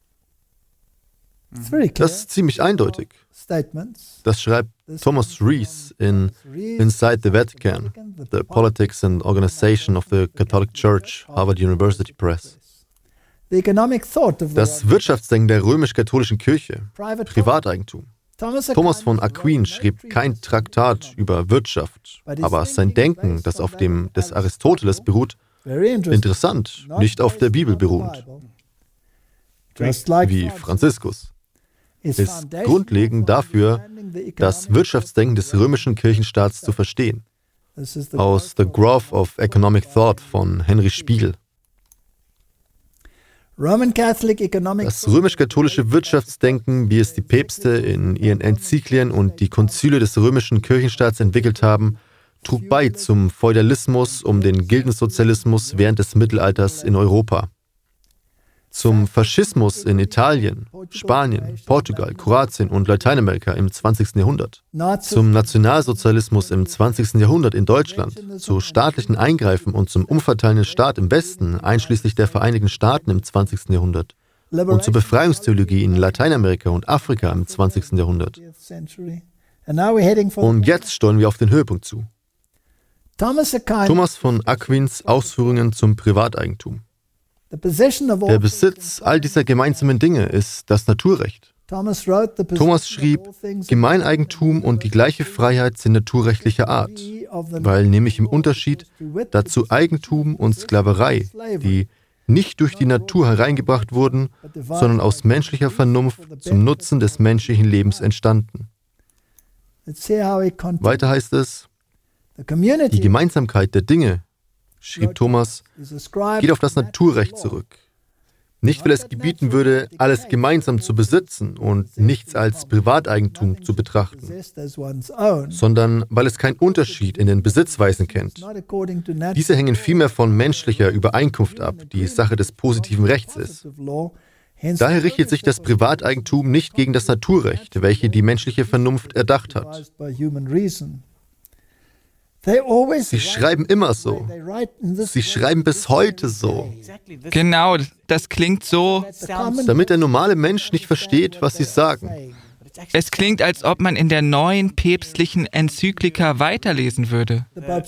Das ist ziemlich eindeutig. Das schreibt Thomas Rees in Inside the Vatican, The Politics and Organization of the Catholic Church, Harvard University Press. Das Wirtschaftsdenken der römisch-katholischen Kirche, Privateigentum. Thomas von Aquin schrieb kein Traktat über Wirtschaft, aber sein Denken, das auf dem des Aristoteles beruht, interessant, nicht auf der Bibel beruhend. Wie Franziskus. Ist grundlegend dafür, das Wirtschaftsdenken des römischen Kirchenstaats zu verstehen. Aus The Growth of Economic Thought von Henry Spiegel. Das römisch-katholische Wirtschaftsdenken, wie es die Päpste in ihren Enzyklien und die Konzile des römischen Kirchenstaats entwickelt haben, trug bei zum Feudalismus um den Gildensozialismus während des Mittelalters in Europa, zum Faschismus in Italien, Spanien, Portugal, Kroatien und Lateinamerika im 20. Jahrhundert, zum Nationalsozialismus im 20. Jahrhundert in Deutschland, zu staatlichen Eingreifen und zum umverteilenden Staat im Westen, einschließlich der Vereinigten Staaten im 20. Jahrhundert und zur Befreiungstheologie in Lateinamerika und Afrika im 20. Jahrhundert. Und jetzt steuern wir auf den Höhepunkt zu. Thomas von Aquins Ausführungen zum Privateigentum. Der Besitz all dieser gemeinsamen Dinge ist das Naturrecht. Thomas schrieb, Gemeineigentum und die gleiche Freiheit sind naturrechtlicher Art, weil nämlich im Unterschied dazu Eigentum und Sklaverei, die nicht durch die Natur hereingebracht wurden, sondern aus menschlicher Vernunft zum Nutzen des menschlichen Lebens entstanden. Weiter heißt es, die Gemeinsamkeit der Dinge, schrieb Thomas, geht auf das Naturrecht zurück. Nicht, weil es gebieten würde, alles gemeinsam zu besitzen und nichts als Privateigentum zu betrachten, sondern weil es keinen Unterschied in den Besitzweisen kennt. Diese hängen vielmehr von menschlicher Übereinkunft ab, die Sache des positiven Rechts ist. Daher richtet sich das Privateigentum nicht gegen das Naturrecht, welche die menschliche Vernunft erdacht hat. Sie schreiben immer so. Sie schreiben bis heute so. Genau, das klingt so, damit der normale Mensch nicht versteht, was sie sagen. es klingt, als ob man in der neuen päpstlichen Enzyklika weiterlesen würde.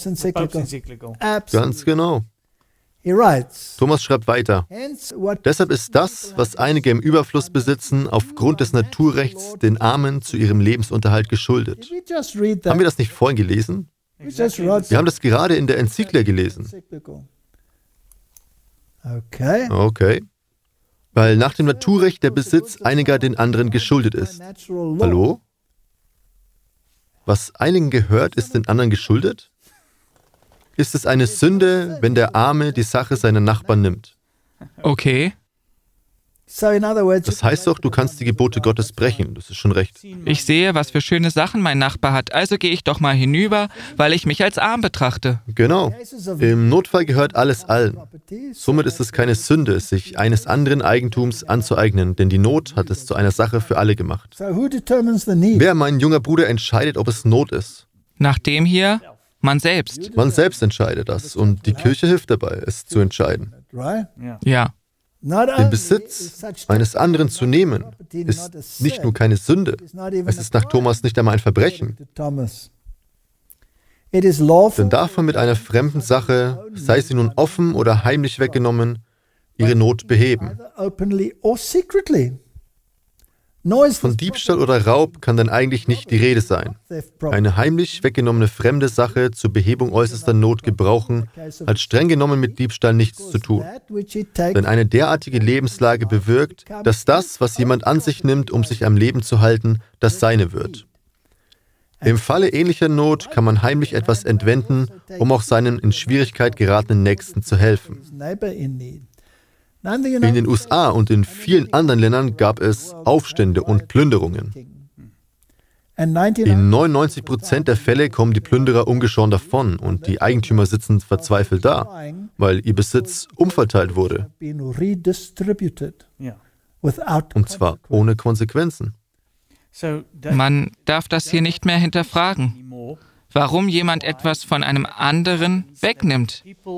Ganz genau. Thomas schreibt weiter. Deshalb ist das, was einige im Überfluss besitzen, aufgrund des Naturrechts den Armen zu ihrem Lebensunterhalt geschuldet. Haben wir das nicht vorhin gelesen? Wir haben das gerade in der Enzyklia gelesen. Okay. Weil nach dem Naturrecht der Besitz einiger den anderen geschuldet ist. Hallo? Was einigen gehört, ist den anderen geschuldet? Ist es eine Sünde, wenn der Arme die Sache seiner Nachbarn nimmt? Okay. Das heißt doch, du kannst die Gebote Gottes brechen. Das ist schon recht. Ich sehe, was für schöne Sachen mein Nachbar hat, also gehe ich doch mal hinüber, weil ich mich als arm betrachte. Genau. Im Notfall gehört alles allen. Somit ist es keine Sünde, sich eines anderen Eigentums anzueignen, denn die Not hat es zu einer Sache für alle gemacht. Wer, mein junger Bruder, entscheidet, ob es Not ist? Nach dem hier, man selbst. Man selbst entscheidet das und die Kirche hilft dabei, es zu entscheiden. Ja. Den Besitz eines anderen zu nehmen, ist nicht nur keine Sünde, es ist nach Thomas nicht einmal ein Verbrechen. Denn darf man mit einer fremden Sache, sei sie nun offen oder heimlich weggenommen, ihre Not beheben. Von Diebstahl oder Raub kann dann eigentlich nicht die Rede sein. Eine heimlich weggenommene fremde Sache zur Behebung äußerster Not gebrauchen, hat streng genommen mit Diebstahl nichts zu tun. Denn eine derartige Lebenslage bewirkt, dass das, was jemand an sich nimmt, um sich am Leben zu halten, das Seine wird. Im Falle ähnlicher Not kann man heimlich etwas entwenden, um auch seinem in Schwierigkeit geratenen Nächsten zu helfen. In den USA und in vielen anderen Ländern gab es Aufstände und Plünderungen. In 99% der Fälle kommen die Plünderer ungeschoren davon und die Eigentümer sitzen verzweifelt da, weil ihr Besitz umverteilt wurde. Und zwar ohne Konsequenzen. Man darf das hier nicht mehr hinterfragen, warum jemand etwas von einem anderen wegnimmt.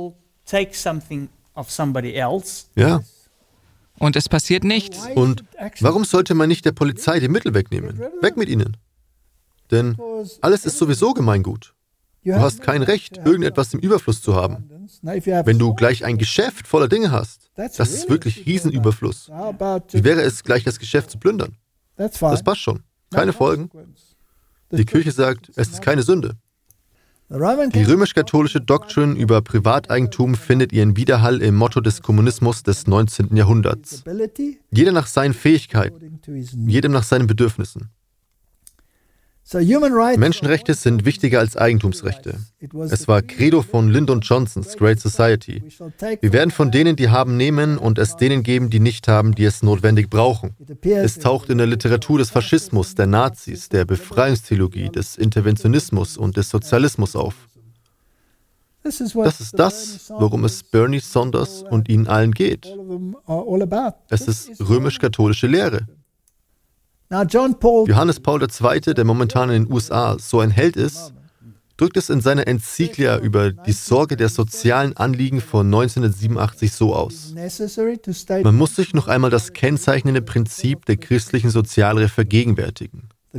Ja. Und es passiert nichts. Und warum sollte man nicht der Polizei die Mittel wegnehmen? Weg mit ihnen. Denn alles ist sowieso Gemeingut. Du hast kein Recht, irgendetwas im Überfluss zu haben. Wenn du gleich ein Geschäft voller Dinge hast, das ist wirklich Riesenüberfluss. Wie wäre es, gleich das Geschäft zu plündern? Das passt schon. Keine Folgen. Die Kirche sagt, es ist keine Sünde. Die römisch-katholische Doktrin über Privateigentum findet ihren Widerhall im Motto des Kommunismus des 19. Jahrhunderts. Jeder nach seinen Fähigkeiten, jedem nach seinen Bedürfnissen. Menschenrechte sind wichtiger als Eigentumsrechte. Es war Credo von Lyndon Johnsons Great Society. Wir werden von denen, die haben, nehmen und es denen geben, die nicht haben, die es notwendig brauchen. Es taucht in der Literatur des Faschismus, der Nazis, der Befreiungstheologie, des Interventionismus und des Sozialismus auf. Das ist das, worum es Bernie Sanders und ihnen allen geht. Es ist römisch-katholische Lehre. Johannes Paul II., der momentan in den USA so ein Held ist, drückt es in seiner Enzyklia über die Sorge der sozialen Anliegen von 1987 so aus. Man muss sich noch einmal das kennzeichnende Prinzip der christlichen Soziallehre vergegenwärtigen. Die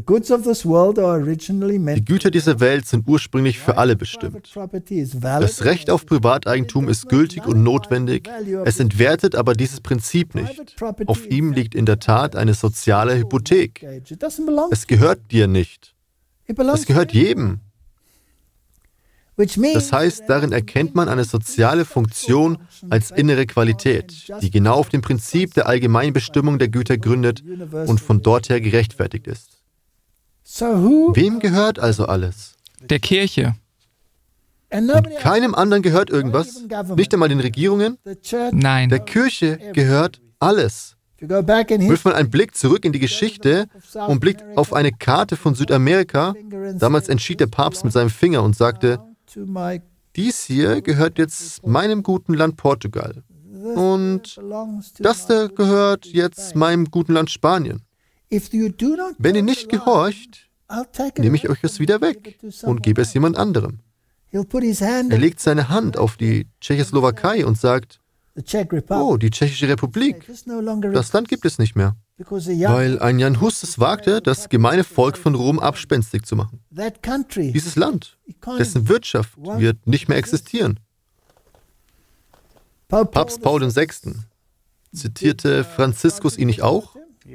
Güter dieser Welt sind ursprünglich für alle bestimmt. Das Recht auf Privateigentum ist gültig und notwendig, es entwertet aber dieses Prinzip nicht. Auf ihm liegt in der Tat eine soziale Hypothek. Es gehört dir nicht. Es gehört jedem. Das heißt, darin erkennt man eine soziale Funktion als innere Qualität, die genau auf dem Prinzip der Allgemeinbestimmung der Güter gründet und von dort her gerechtfertigt ist. Wem gehört also alles? Der Kirche. Und keinem anderen gehört irgendwas? Nicht einmal den Regierungen? Nein. Der Kirche gehört alles. Wirft man einen Blick zurück in die Geschichte und blickt auf eine Karte von Südamerika, damals entschied der Papst mit seinem Finger und sagte, dies hier gehört jetzt meinem guten Land Portugal und das da gehört jetzt meinem guten Land Spanien. Wenn ihr nicht gehorcht, nehme ich euch es wieder weg und gebe es jemand anderem. Er legt seine Hand auf die Tschechoslowakei und sagt, oh, die Tschechische Republik, das Land gibt es nicht mehr. Weil ein Jan Hus es wagte, das gemeine Volk von Rom abspenstig zu machen. Dieses Land, dessen Wirtschaft wird nicht mehr existieren. Papst Paul VI. Zitierte Franziskus ihn nicht auch?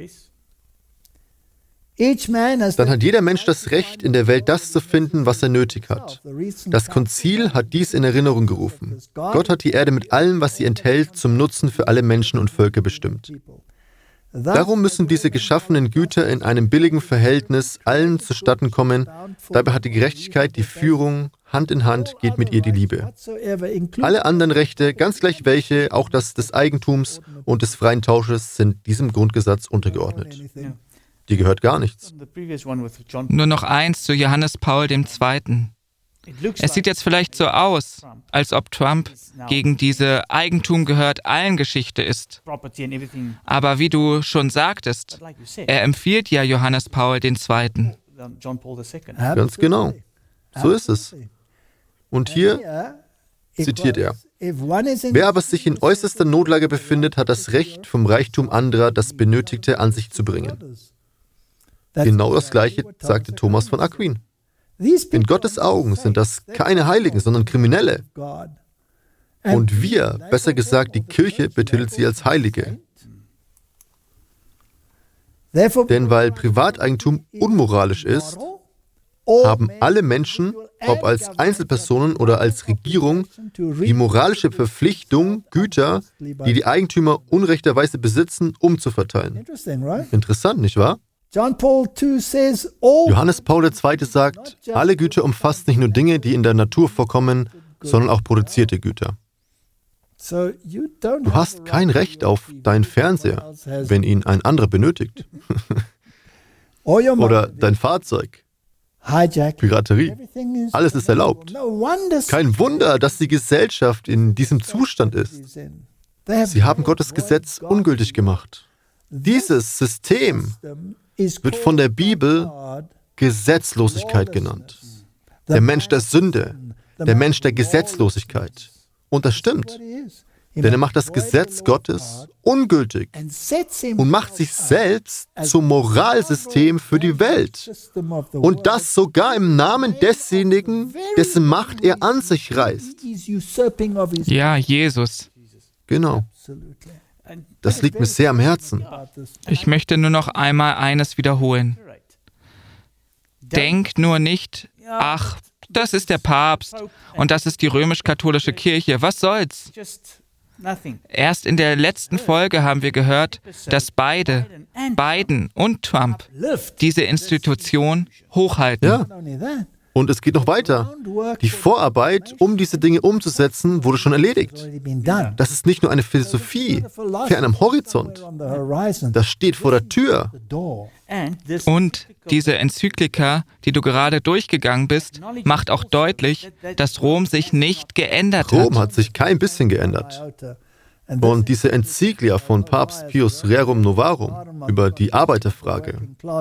Dann hat jeder Mensch das Recht, in der Welt das zu finden, was er nötig hat. Das Konzil hat dies in Erinnerung gerufen. Gott hat die Erde mit allem, was sie enthält, zum Nutzen für alle Menschen und Völker bestimmt. Darum müssen diese geschaffenen Güter in einem billigen Verhältnis allen zustatten kommen. Dabei hat die Gerechtigkeit die Führung, Hand in Hand geht mit ihr die Liebe. Alle anderen Rechte, ganz gleich welche, auch das des Eigentums und des freien Tausches, sind diesem Grundgesetz untergeordnet. Dir gehört gar nichts. Nur noch eins zu Johannes Paul II. Es sieht jetzt vielleicht so aus, als ob Trump gegen diese Eigentum gehört allen Geschichte ist. Aber wie du schon sagtest, er empfiehlt ja Johannes Paul II. Ganz genau. So ist es. Und hier zitiert er: Wer aber sich in äußerster Notlage befindet, hat das Recht, vom Reichtum anderer das Benötigte an sich zu bringen. Genau das Gleiche sagte Thomas von Aquin. In Gottes Augen sind das keine Heiligen, sondern Kriminelle. Und wir, besser gesagt die Kirche, betitelt sie als Heilige. Denn weil Privateigentum unmoralisch ist, haben alle Menschen, ob als Einzelpersonen oder als Regierung, die moralische Verpflichtung, Güter, die die Eigentümer unrechterweise besitzen, umzuverteilen. Interessant, nicht wahr? Johannes Paul II. Sagt, alle Güter umfasst nicht nur Dinge, die in der Natur vorkommen, sondern auch produzierte Güter. Du hast kein Recht auf deinen Fernseher, wenn ihn ein anderer benötigt. Oder dein Fahrzeug. Piraterie. Alles ist erlaubt. Kein Wunder, dass die Gesellschaft in diesem Zustand ist. Sie haben Gottes Gesetz ungültig gemacht. Dieses System wird von der Bibel Gesetzlosigkeit genannt. Der Mensch der Sünde, der Mensch der Gesetzlosigkeit. Und das stimmt, denn er macht das Gesetz Gottes ungültig und macht sich selbst zum Moralsystem für die Welt. Und das sogar im Namen desjenigen, dessen Macht er an sich reißt. Ja, Jesus. Genau. Das liegt mir sehr am Herzen. Ich möchte nur noch einmal eines wiederholen. Denk nur nicht, ach, das ist der Papst und das ist die römisch-katholische Kirche, was soll's? Erst in der letzten Folge haben wir gehört, dass Biden und Trump diese Institution hochhalten. Ja. Und es geht noch weiter. Die Vorarbeit, um diese Dinge umzusetzen, wurde schon erledigt. Das ist nicht nur eine Philosophie fern am Horizont. Das steht vor der Tür. Und diese Enzyklika, die du gerade durchgegangen bist, macht auch deutlich, dass Rom sich nicht geändert hat. Rom hat sich kein bisschen geändert. Und diese Enzyklia von Papst Pius Rerum Novarum über die Arbeiterfrage,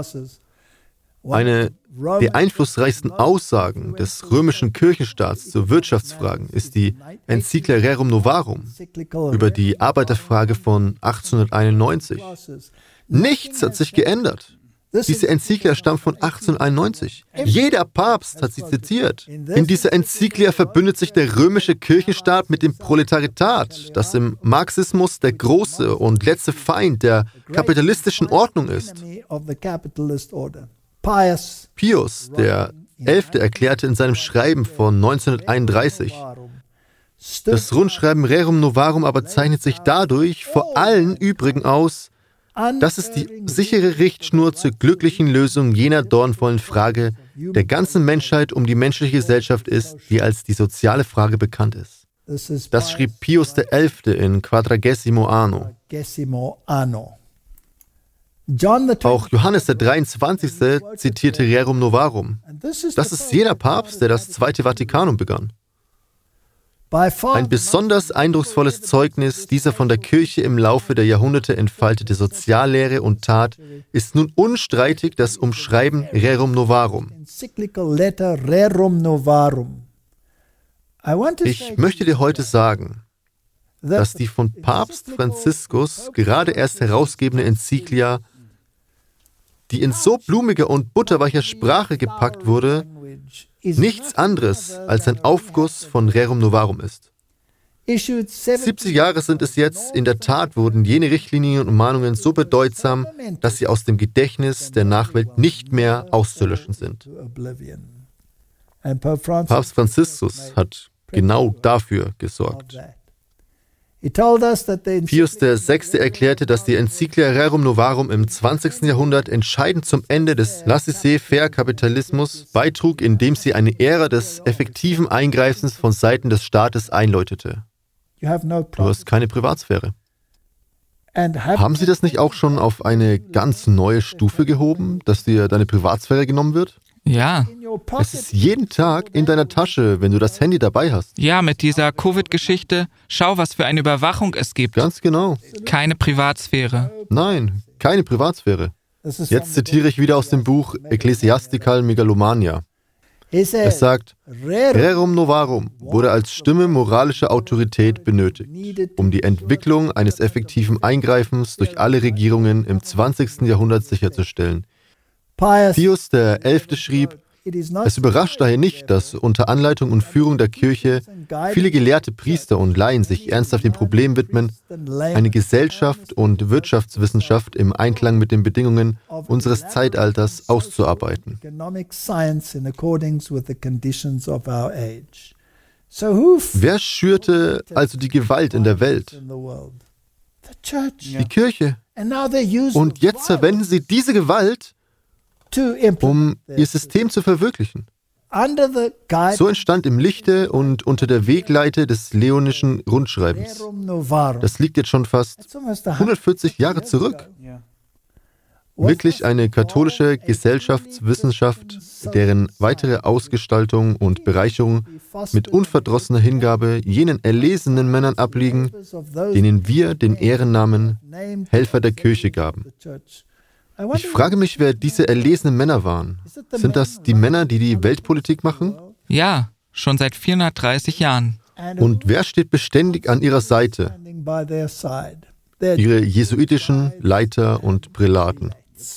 eine der einflussreichsten Aussagen des römischen Kirchenstaats zu Wirtschaftsfragen ist die Encyclia Rerum Novarum über die Arbeiterfrage von 1891. Nichts hat sich geändert. Diese Enzyklia stammt von 1891. Jeder Papst hat sie zitiert. In dieser Enzyklia verbündet sich der römische Kirchenstaat mit dem Proletariat, das im Marxismus der große und letzte Feind der kapitalistischen Ordnung ist. Pius XI. Erklärte in seinem Schreiben von 1931, das Rundschreiben Rerum Novarum aber zeichnet sich dadurch vor allen übrigen aus, dass es die sichere Richtschnur zur glücklichen Lösung jener dornvollen Frage der ganzen Menschheit um die menschliche Gesellschaft ist, die als die soziale Frage bekannt ist. Das schrieb Pius XI. In Quadragesimo Anno. Auch Johannes der 23. zitierte Rerum Novarum. Das ist jener Papst, der das Zweite Vatikanum begann. Ein besonders eindrucksvolles Zeugnis dieser von der Kirche im Laufe der Jahrhunderte entfaltete Soziallehre und Tat ist nun unstreitig das Umschreiben Rerum Novarum. Ich möchte dir heute sagen, dass die von Papst Franziskus gerade erst herausgegebene Enzyklia, die in so blumiger und butterweicher Sprache gepackt wurde, nichts anderes als ein Aufguss von Rerum Novarum ist. 70 Jahre sind es jetzt, in der Tat wurden jene Richtlinien und Mahnungen so bedeutsam, dass sie aus dem Gedächtnis der Nachwelt nicht mehr auszulöschen sind. Papst Franziskus hat genau dafür gesorgt. Pius VI. Erklärte, dass die Enzyklia Rerum Novarum im 20. Jahrhundert entscheidend zum Ende des Laissez-faire-Kapitalismus beitrug, indem sie eine Ära des effektiven Eingreifens von Seiten des Staates einläutete. Du hast keine Privatsphäre. Haben Sie das nicht auch schon auf eine ganz neue Stufe gehoben, dass dir deine Privatsphäre genommen wird? Ja. Es ist jeden Tag in deiner Tasche, wenn du das Handy dabei hast. Ja, mit dieser Covid-Geschichte. Schau, was für eine Überwachung es gibt. Ganz genau. Keine Privatsphäre. Nein, keine Privatsphäre. Jetzt zitiere ich wieder aus dem Buch Ecclesiastical Megalomania. Es sagt, Rerum Novarum wurde als Stimme moralischer Autorität benötigt, um die Entwicklung eines effektiven Eingreifens durch alle Regierungen im 20. Jahrhundert sicherzustellen. Pius XI. Schrieb, es überrascht daher nicht, dass unter Anleitung und Führung der Kirche viele gelehrte Priester und Laien sich ernsthaft dem Problem widmen, eine Gesellschaft und Wirtschaftswissenschaft im Einklang mit den Bedingungen unseres Zeitalters auszuarbeiten. Wer schürte also die Gewalt in der Welt? Die Kirche. Und jetzt verwenden sie diese Gewalt, um ihr System zu verwirklichen. So entstand im Lichte und unter der Wegleite des Leonischen Rundschreibens. Das liegt jetzt schon fast 140 Jahre zurück. Wirklich eine katholische Gesellschaftswissenschaft, deren weitere Ausgestaltung und Bereicherung mit unverdrossener Hingabe jenen erlesenen Männern abliegen, denen wir den Ehrennamen Helfer der Kirche gaben. Ich frage mich, wer diese erlesenen Männer waren. Sind das die Männer, die die Weltpolitik machen? Ja, schon seit 430 Jahren. Und wer steht beständig an ihrer Seite? Ihre jesuitischen Leiter und Prälaten.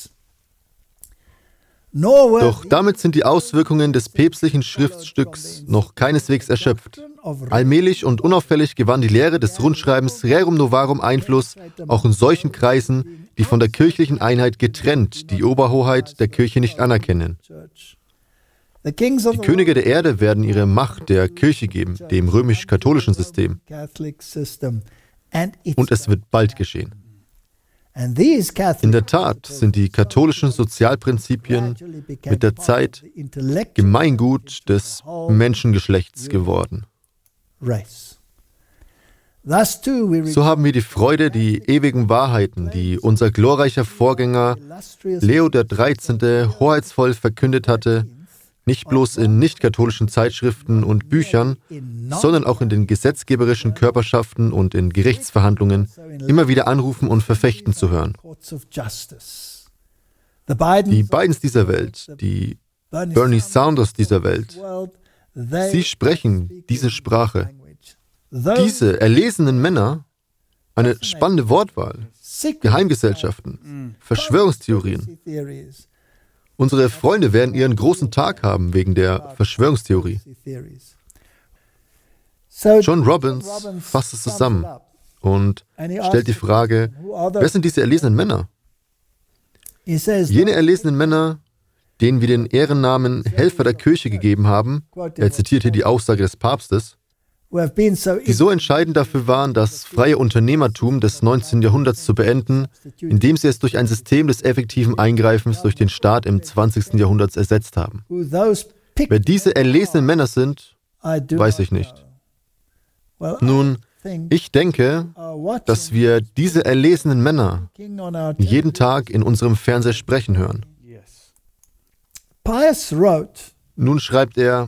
Doch damit sind die Auswirkungen des päpstlichen Schriftstücks noch keineswegs erschöpft. Allmählich und unauffällig gewann die Lehre des Rundschreibens Rerum Novarum Einfluss, auch in solchen Kreisen, die von der kirchlichen Einheit getrennt die Oberhoheit der Kirche nicht anerkennen. Die Könige der Erde werden ihre Macht der Kirche geben, dem römisch-katholischen System. Und es wird bald geschehen. In der Tat sind die katholischen Sozialprinzipien mit der Zeit Gemeingut des Menschengeschlechts geworden. So haben wir die Freude, die ewigen Wahrheiten, die unser glorreicher Vorgänger Leo XIII. Hoheitsvoll verkündet hatte, nicht bloß in nicht-katholischen Zeitschriften und Büchern, sondern auch in den gesetzgeberischen Körperschaften und in Gerichtsverhandlungen immer wieder anrufen und verfechten zu hören. Die Bidens dieser Welt, die Bernie Sanders dieser Welt, sie sprechen diese Sprache. Diese erlesenen Männer, eine spannende Wortwahl, Geheimgesellschaften, Verschwörungstheorien. Unsere Freunde werden ihren großen Tag haben wegen der Verschwörungstheorie. John Robbins fasst es zusammen und stellt die Frage, wer sind diese erlesenen Männer? Jene erlesenen Männer, denen wir den Ehrennamen Helfer der Kirche gegeben haben, er zitiert hier die Aussage des Papstes, die so entscheidend dafür waren, das freie Unternehmertum des 19. Jahrhunderts zu beenden, indem sie es durch ein System des effektiven Eingreifens durch den Staat im 20. Jahrhundert ersetzt haben. Wer diese erlesenen Männer sind, weiß ich nicht. Nun, ich denke, dass wir diese erlesenen Männer jeden Tag in unserem Fernseher sprechen hören. Nun schreibt er,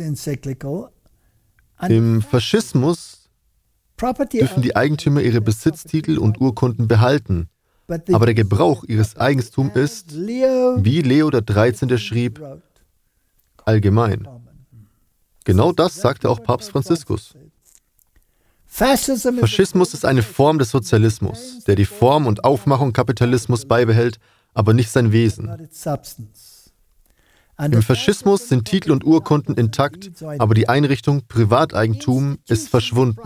im Faschismus dürfen die Eigentümer ihre Besitztitel und Urkunden behalten, aber der Gebrauch ihres Eigentums ist, wie Leo XIII. Schrieb, allgemein. Genau das sagte auch Papst Franziskus. Faschismus ist eine Form des Sozialismus, der die Form und Aufmachung Kapitalismus beibehält, aber nicht sein Wesen. Im Faschismus sind Titel und Urkunden intakt, aber die Einrichtung Privateigentum ist verschwunden.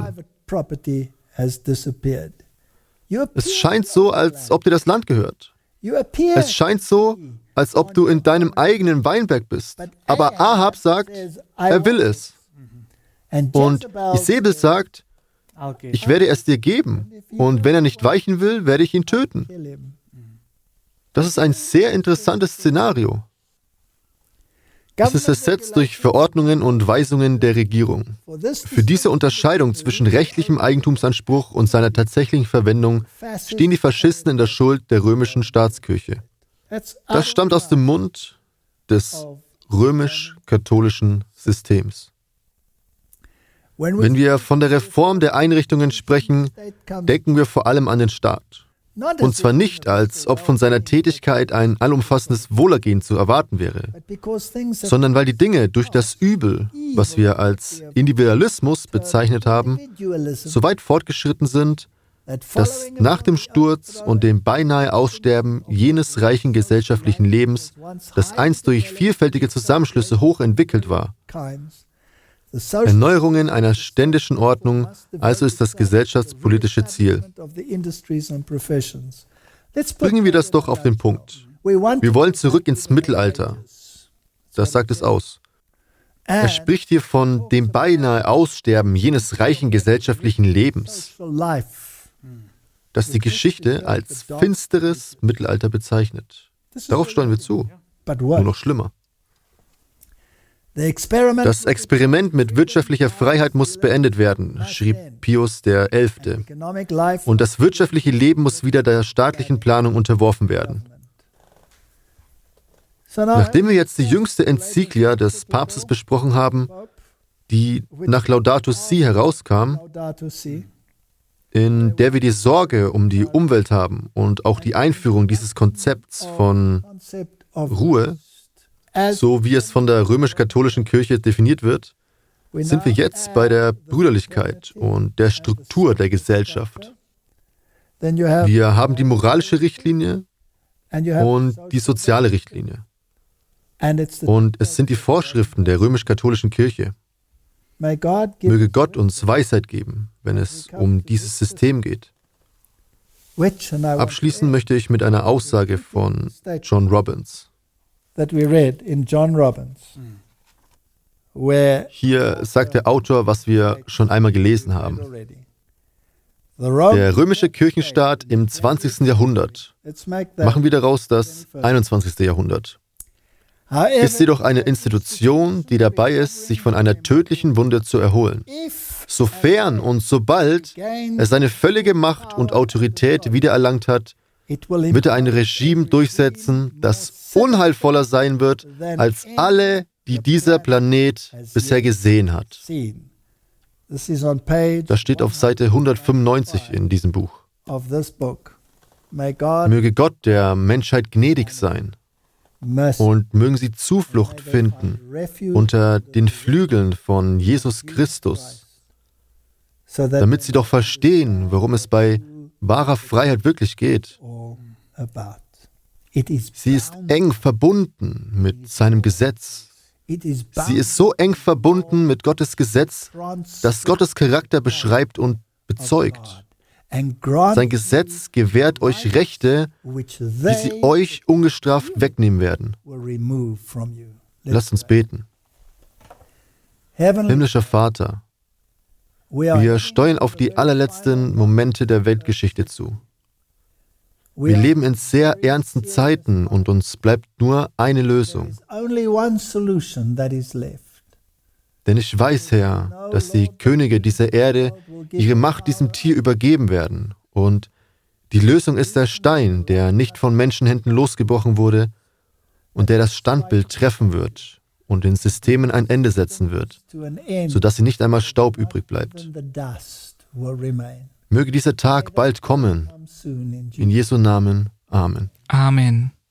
Es scheint so, als ob dir das Land gehört. Es scheint so, als ob du in deinem eigenen Weinberg bist. Aber Ahab sagt, er will es. Und Isabel sagt, ich werde es dir geben. Und wenn er nicht weichen will, werde ich ihn töten. Das ist ein sehr interessantes Szenario. Es ist ersetzt durch Verordnungen und Weisungen der Regierung. Für diese Unterscheidung zwischen rechtlichem Eigentumsanspruch und seiner tatsächlichen Verwendung stehen die Faschisten in der Schuld der römischen Staatskirche. Das stammt aus dem Mund des römisch-katholischen Systems. Wenn wir von der Reform der Einrichtungen sprechen, denken wir vor allem an den Staat. Und zwar nicht, als ob von seiner Tätigkeit ein allumfassendes Wohlergehen zu erwarten wäre, sondern weil die Dinge durch das Übel, was wir als Individualismus bezeichnet haben, so weit fortgeschritten sind, dass nach dem Sturz und dem beinahe Aussterben jenes reichen gesellschaftlichen Lebens, das einst durch vielfältige Zusammenschlüsse hochentwickelt war, Erneuerungen einer ständischen Ordnung, also ist das gesellschaftspolitische Ziel. Bringen wir das doch auf den Punkt. Wir wollen zurück ins Mittelalter. Das sagt es aus. Er spricht hier von dem beinahe Aussterben jenes reichen gesellschaftlichen Lebens, das die Geschichte als finsteres Mittelalter bezeichnet. Darauf steuern wir zu. Nur noch schlimmer. Das Experiment mit wirtschaftlicher Freiheit muss beendet werden, schrieb Pius XI. Und das wirtschaftliche Leben muss wieder der staatlichen Planung unterworfen werden. Nachdem wir jetzt die jüngste Enzyklia des Papstes besprochen haben, die nach Laudato Si herauskam, in der wir die Sorge um die Umwelt haben und auch die Einführung dieses Konzepts von Ruhe, so wie es von der römisch-katholischen Kirche definiert wird, sind wir jetzt bei der Brüderlichkeit und der Struktur der Gesellschaft. Wir haben die moralische Richtlinie und die soziale Richtlinie. Und es sind die Vorschriften der römisch-katholischen Kirche. Möge Gott uns Weisheit geben, wenn es um dieses System geht. Abschließen möchte ich mit einer Aussage von John Robbins. Hier sagt der Autor, was wir schon einmal gelesen haben. Der römische Kirchenstaat im 20. Jahrhundert, machen wir daraus das 21. Jahrhundert, ist jedoch eine Institution, die dabei ist, sich von einer tödlichen Wunde zu erholen. Sofern und sobald er seine völlige Macht und Autorität wiedererlangt hat, wird er ein Regime durchsetzen, das unheilvoller sein wird, als alle, die dieser Planet bisher gesehen hat. Das steht auf Seite 195 in diesem Buch. Möge Gott der Menschheit gnädig sein und mögen sie Zuflucht finden unter den Flügeln von Jesus Christus, damit sie doch verstehen, worum es bei wahrer Freiheit wirklich geht. Sie ist eng verbunden mit seinem Gesetz. Sie ist so eng verbunden mit Gottes Gesetz, das Gottes Charakter beschreibt und bezeugt. Sein Gesetz gewährt euch Rechte, die sie euch ungestraft wegnehmen werden. Lasst uns beten. Himmlischer Vater, wir steuern auf die allerletzten Momente der Weltgeschichte zu. Wir leben in sehr ernsten Zeiten und uns bleibt nur eine Lösung. Denn ich weiß, Herr, dass die Könige dieser Erde ihre Macht diesem Tier übergeben werden. Und die Lösung ist der Stein, der nicht von Menschenhänden losgebrochen wurde und der das Standbild treffen wird und den Systemen ein Ende setzen wird, sodass sie nicht einmal Staub übrig bleibt. Möge dieser Tag bald kommen. In Jesu Namen. Amen. Amen.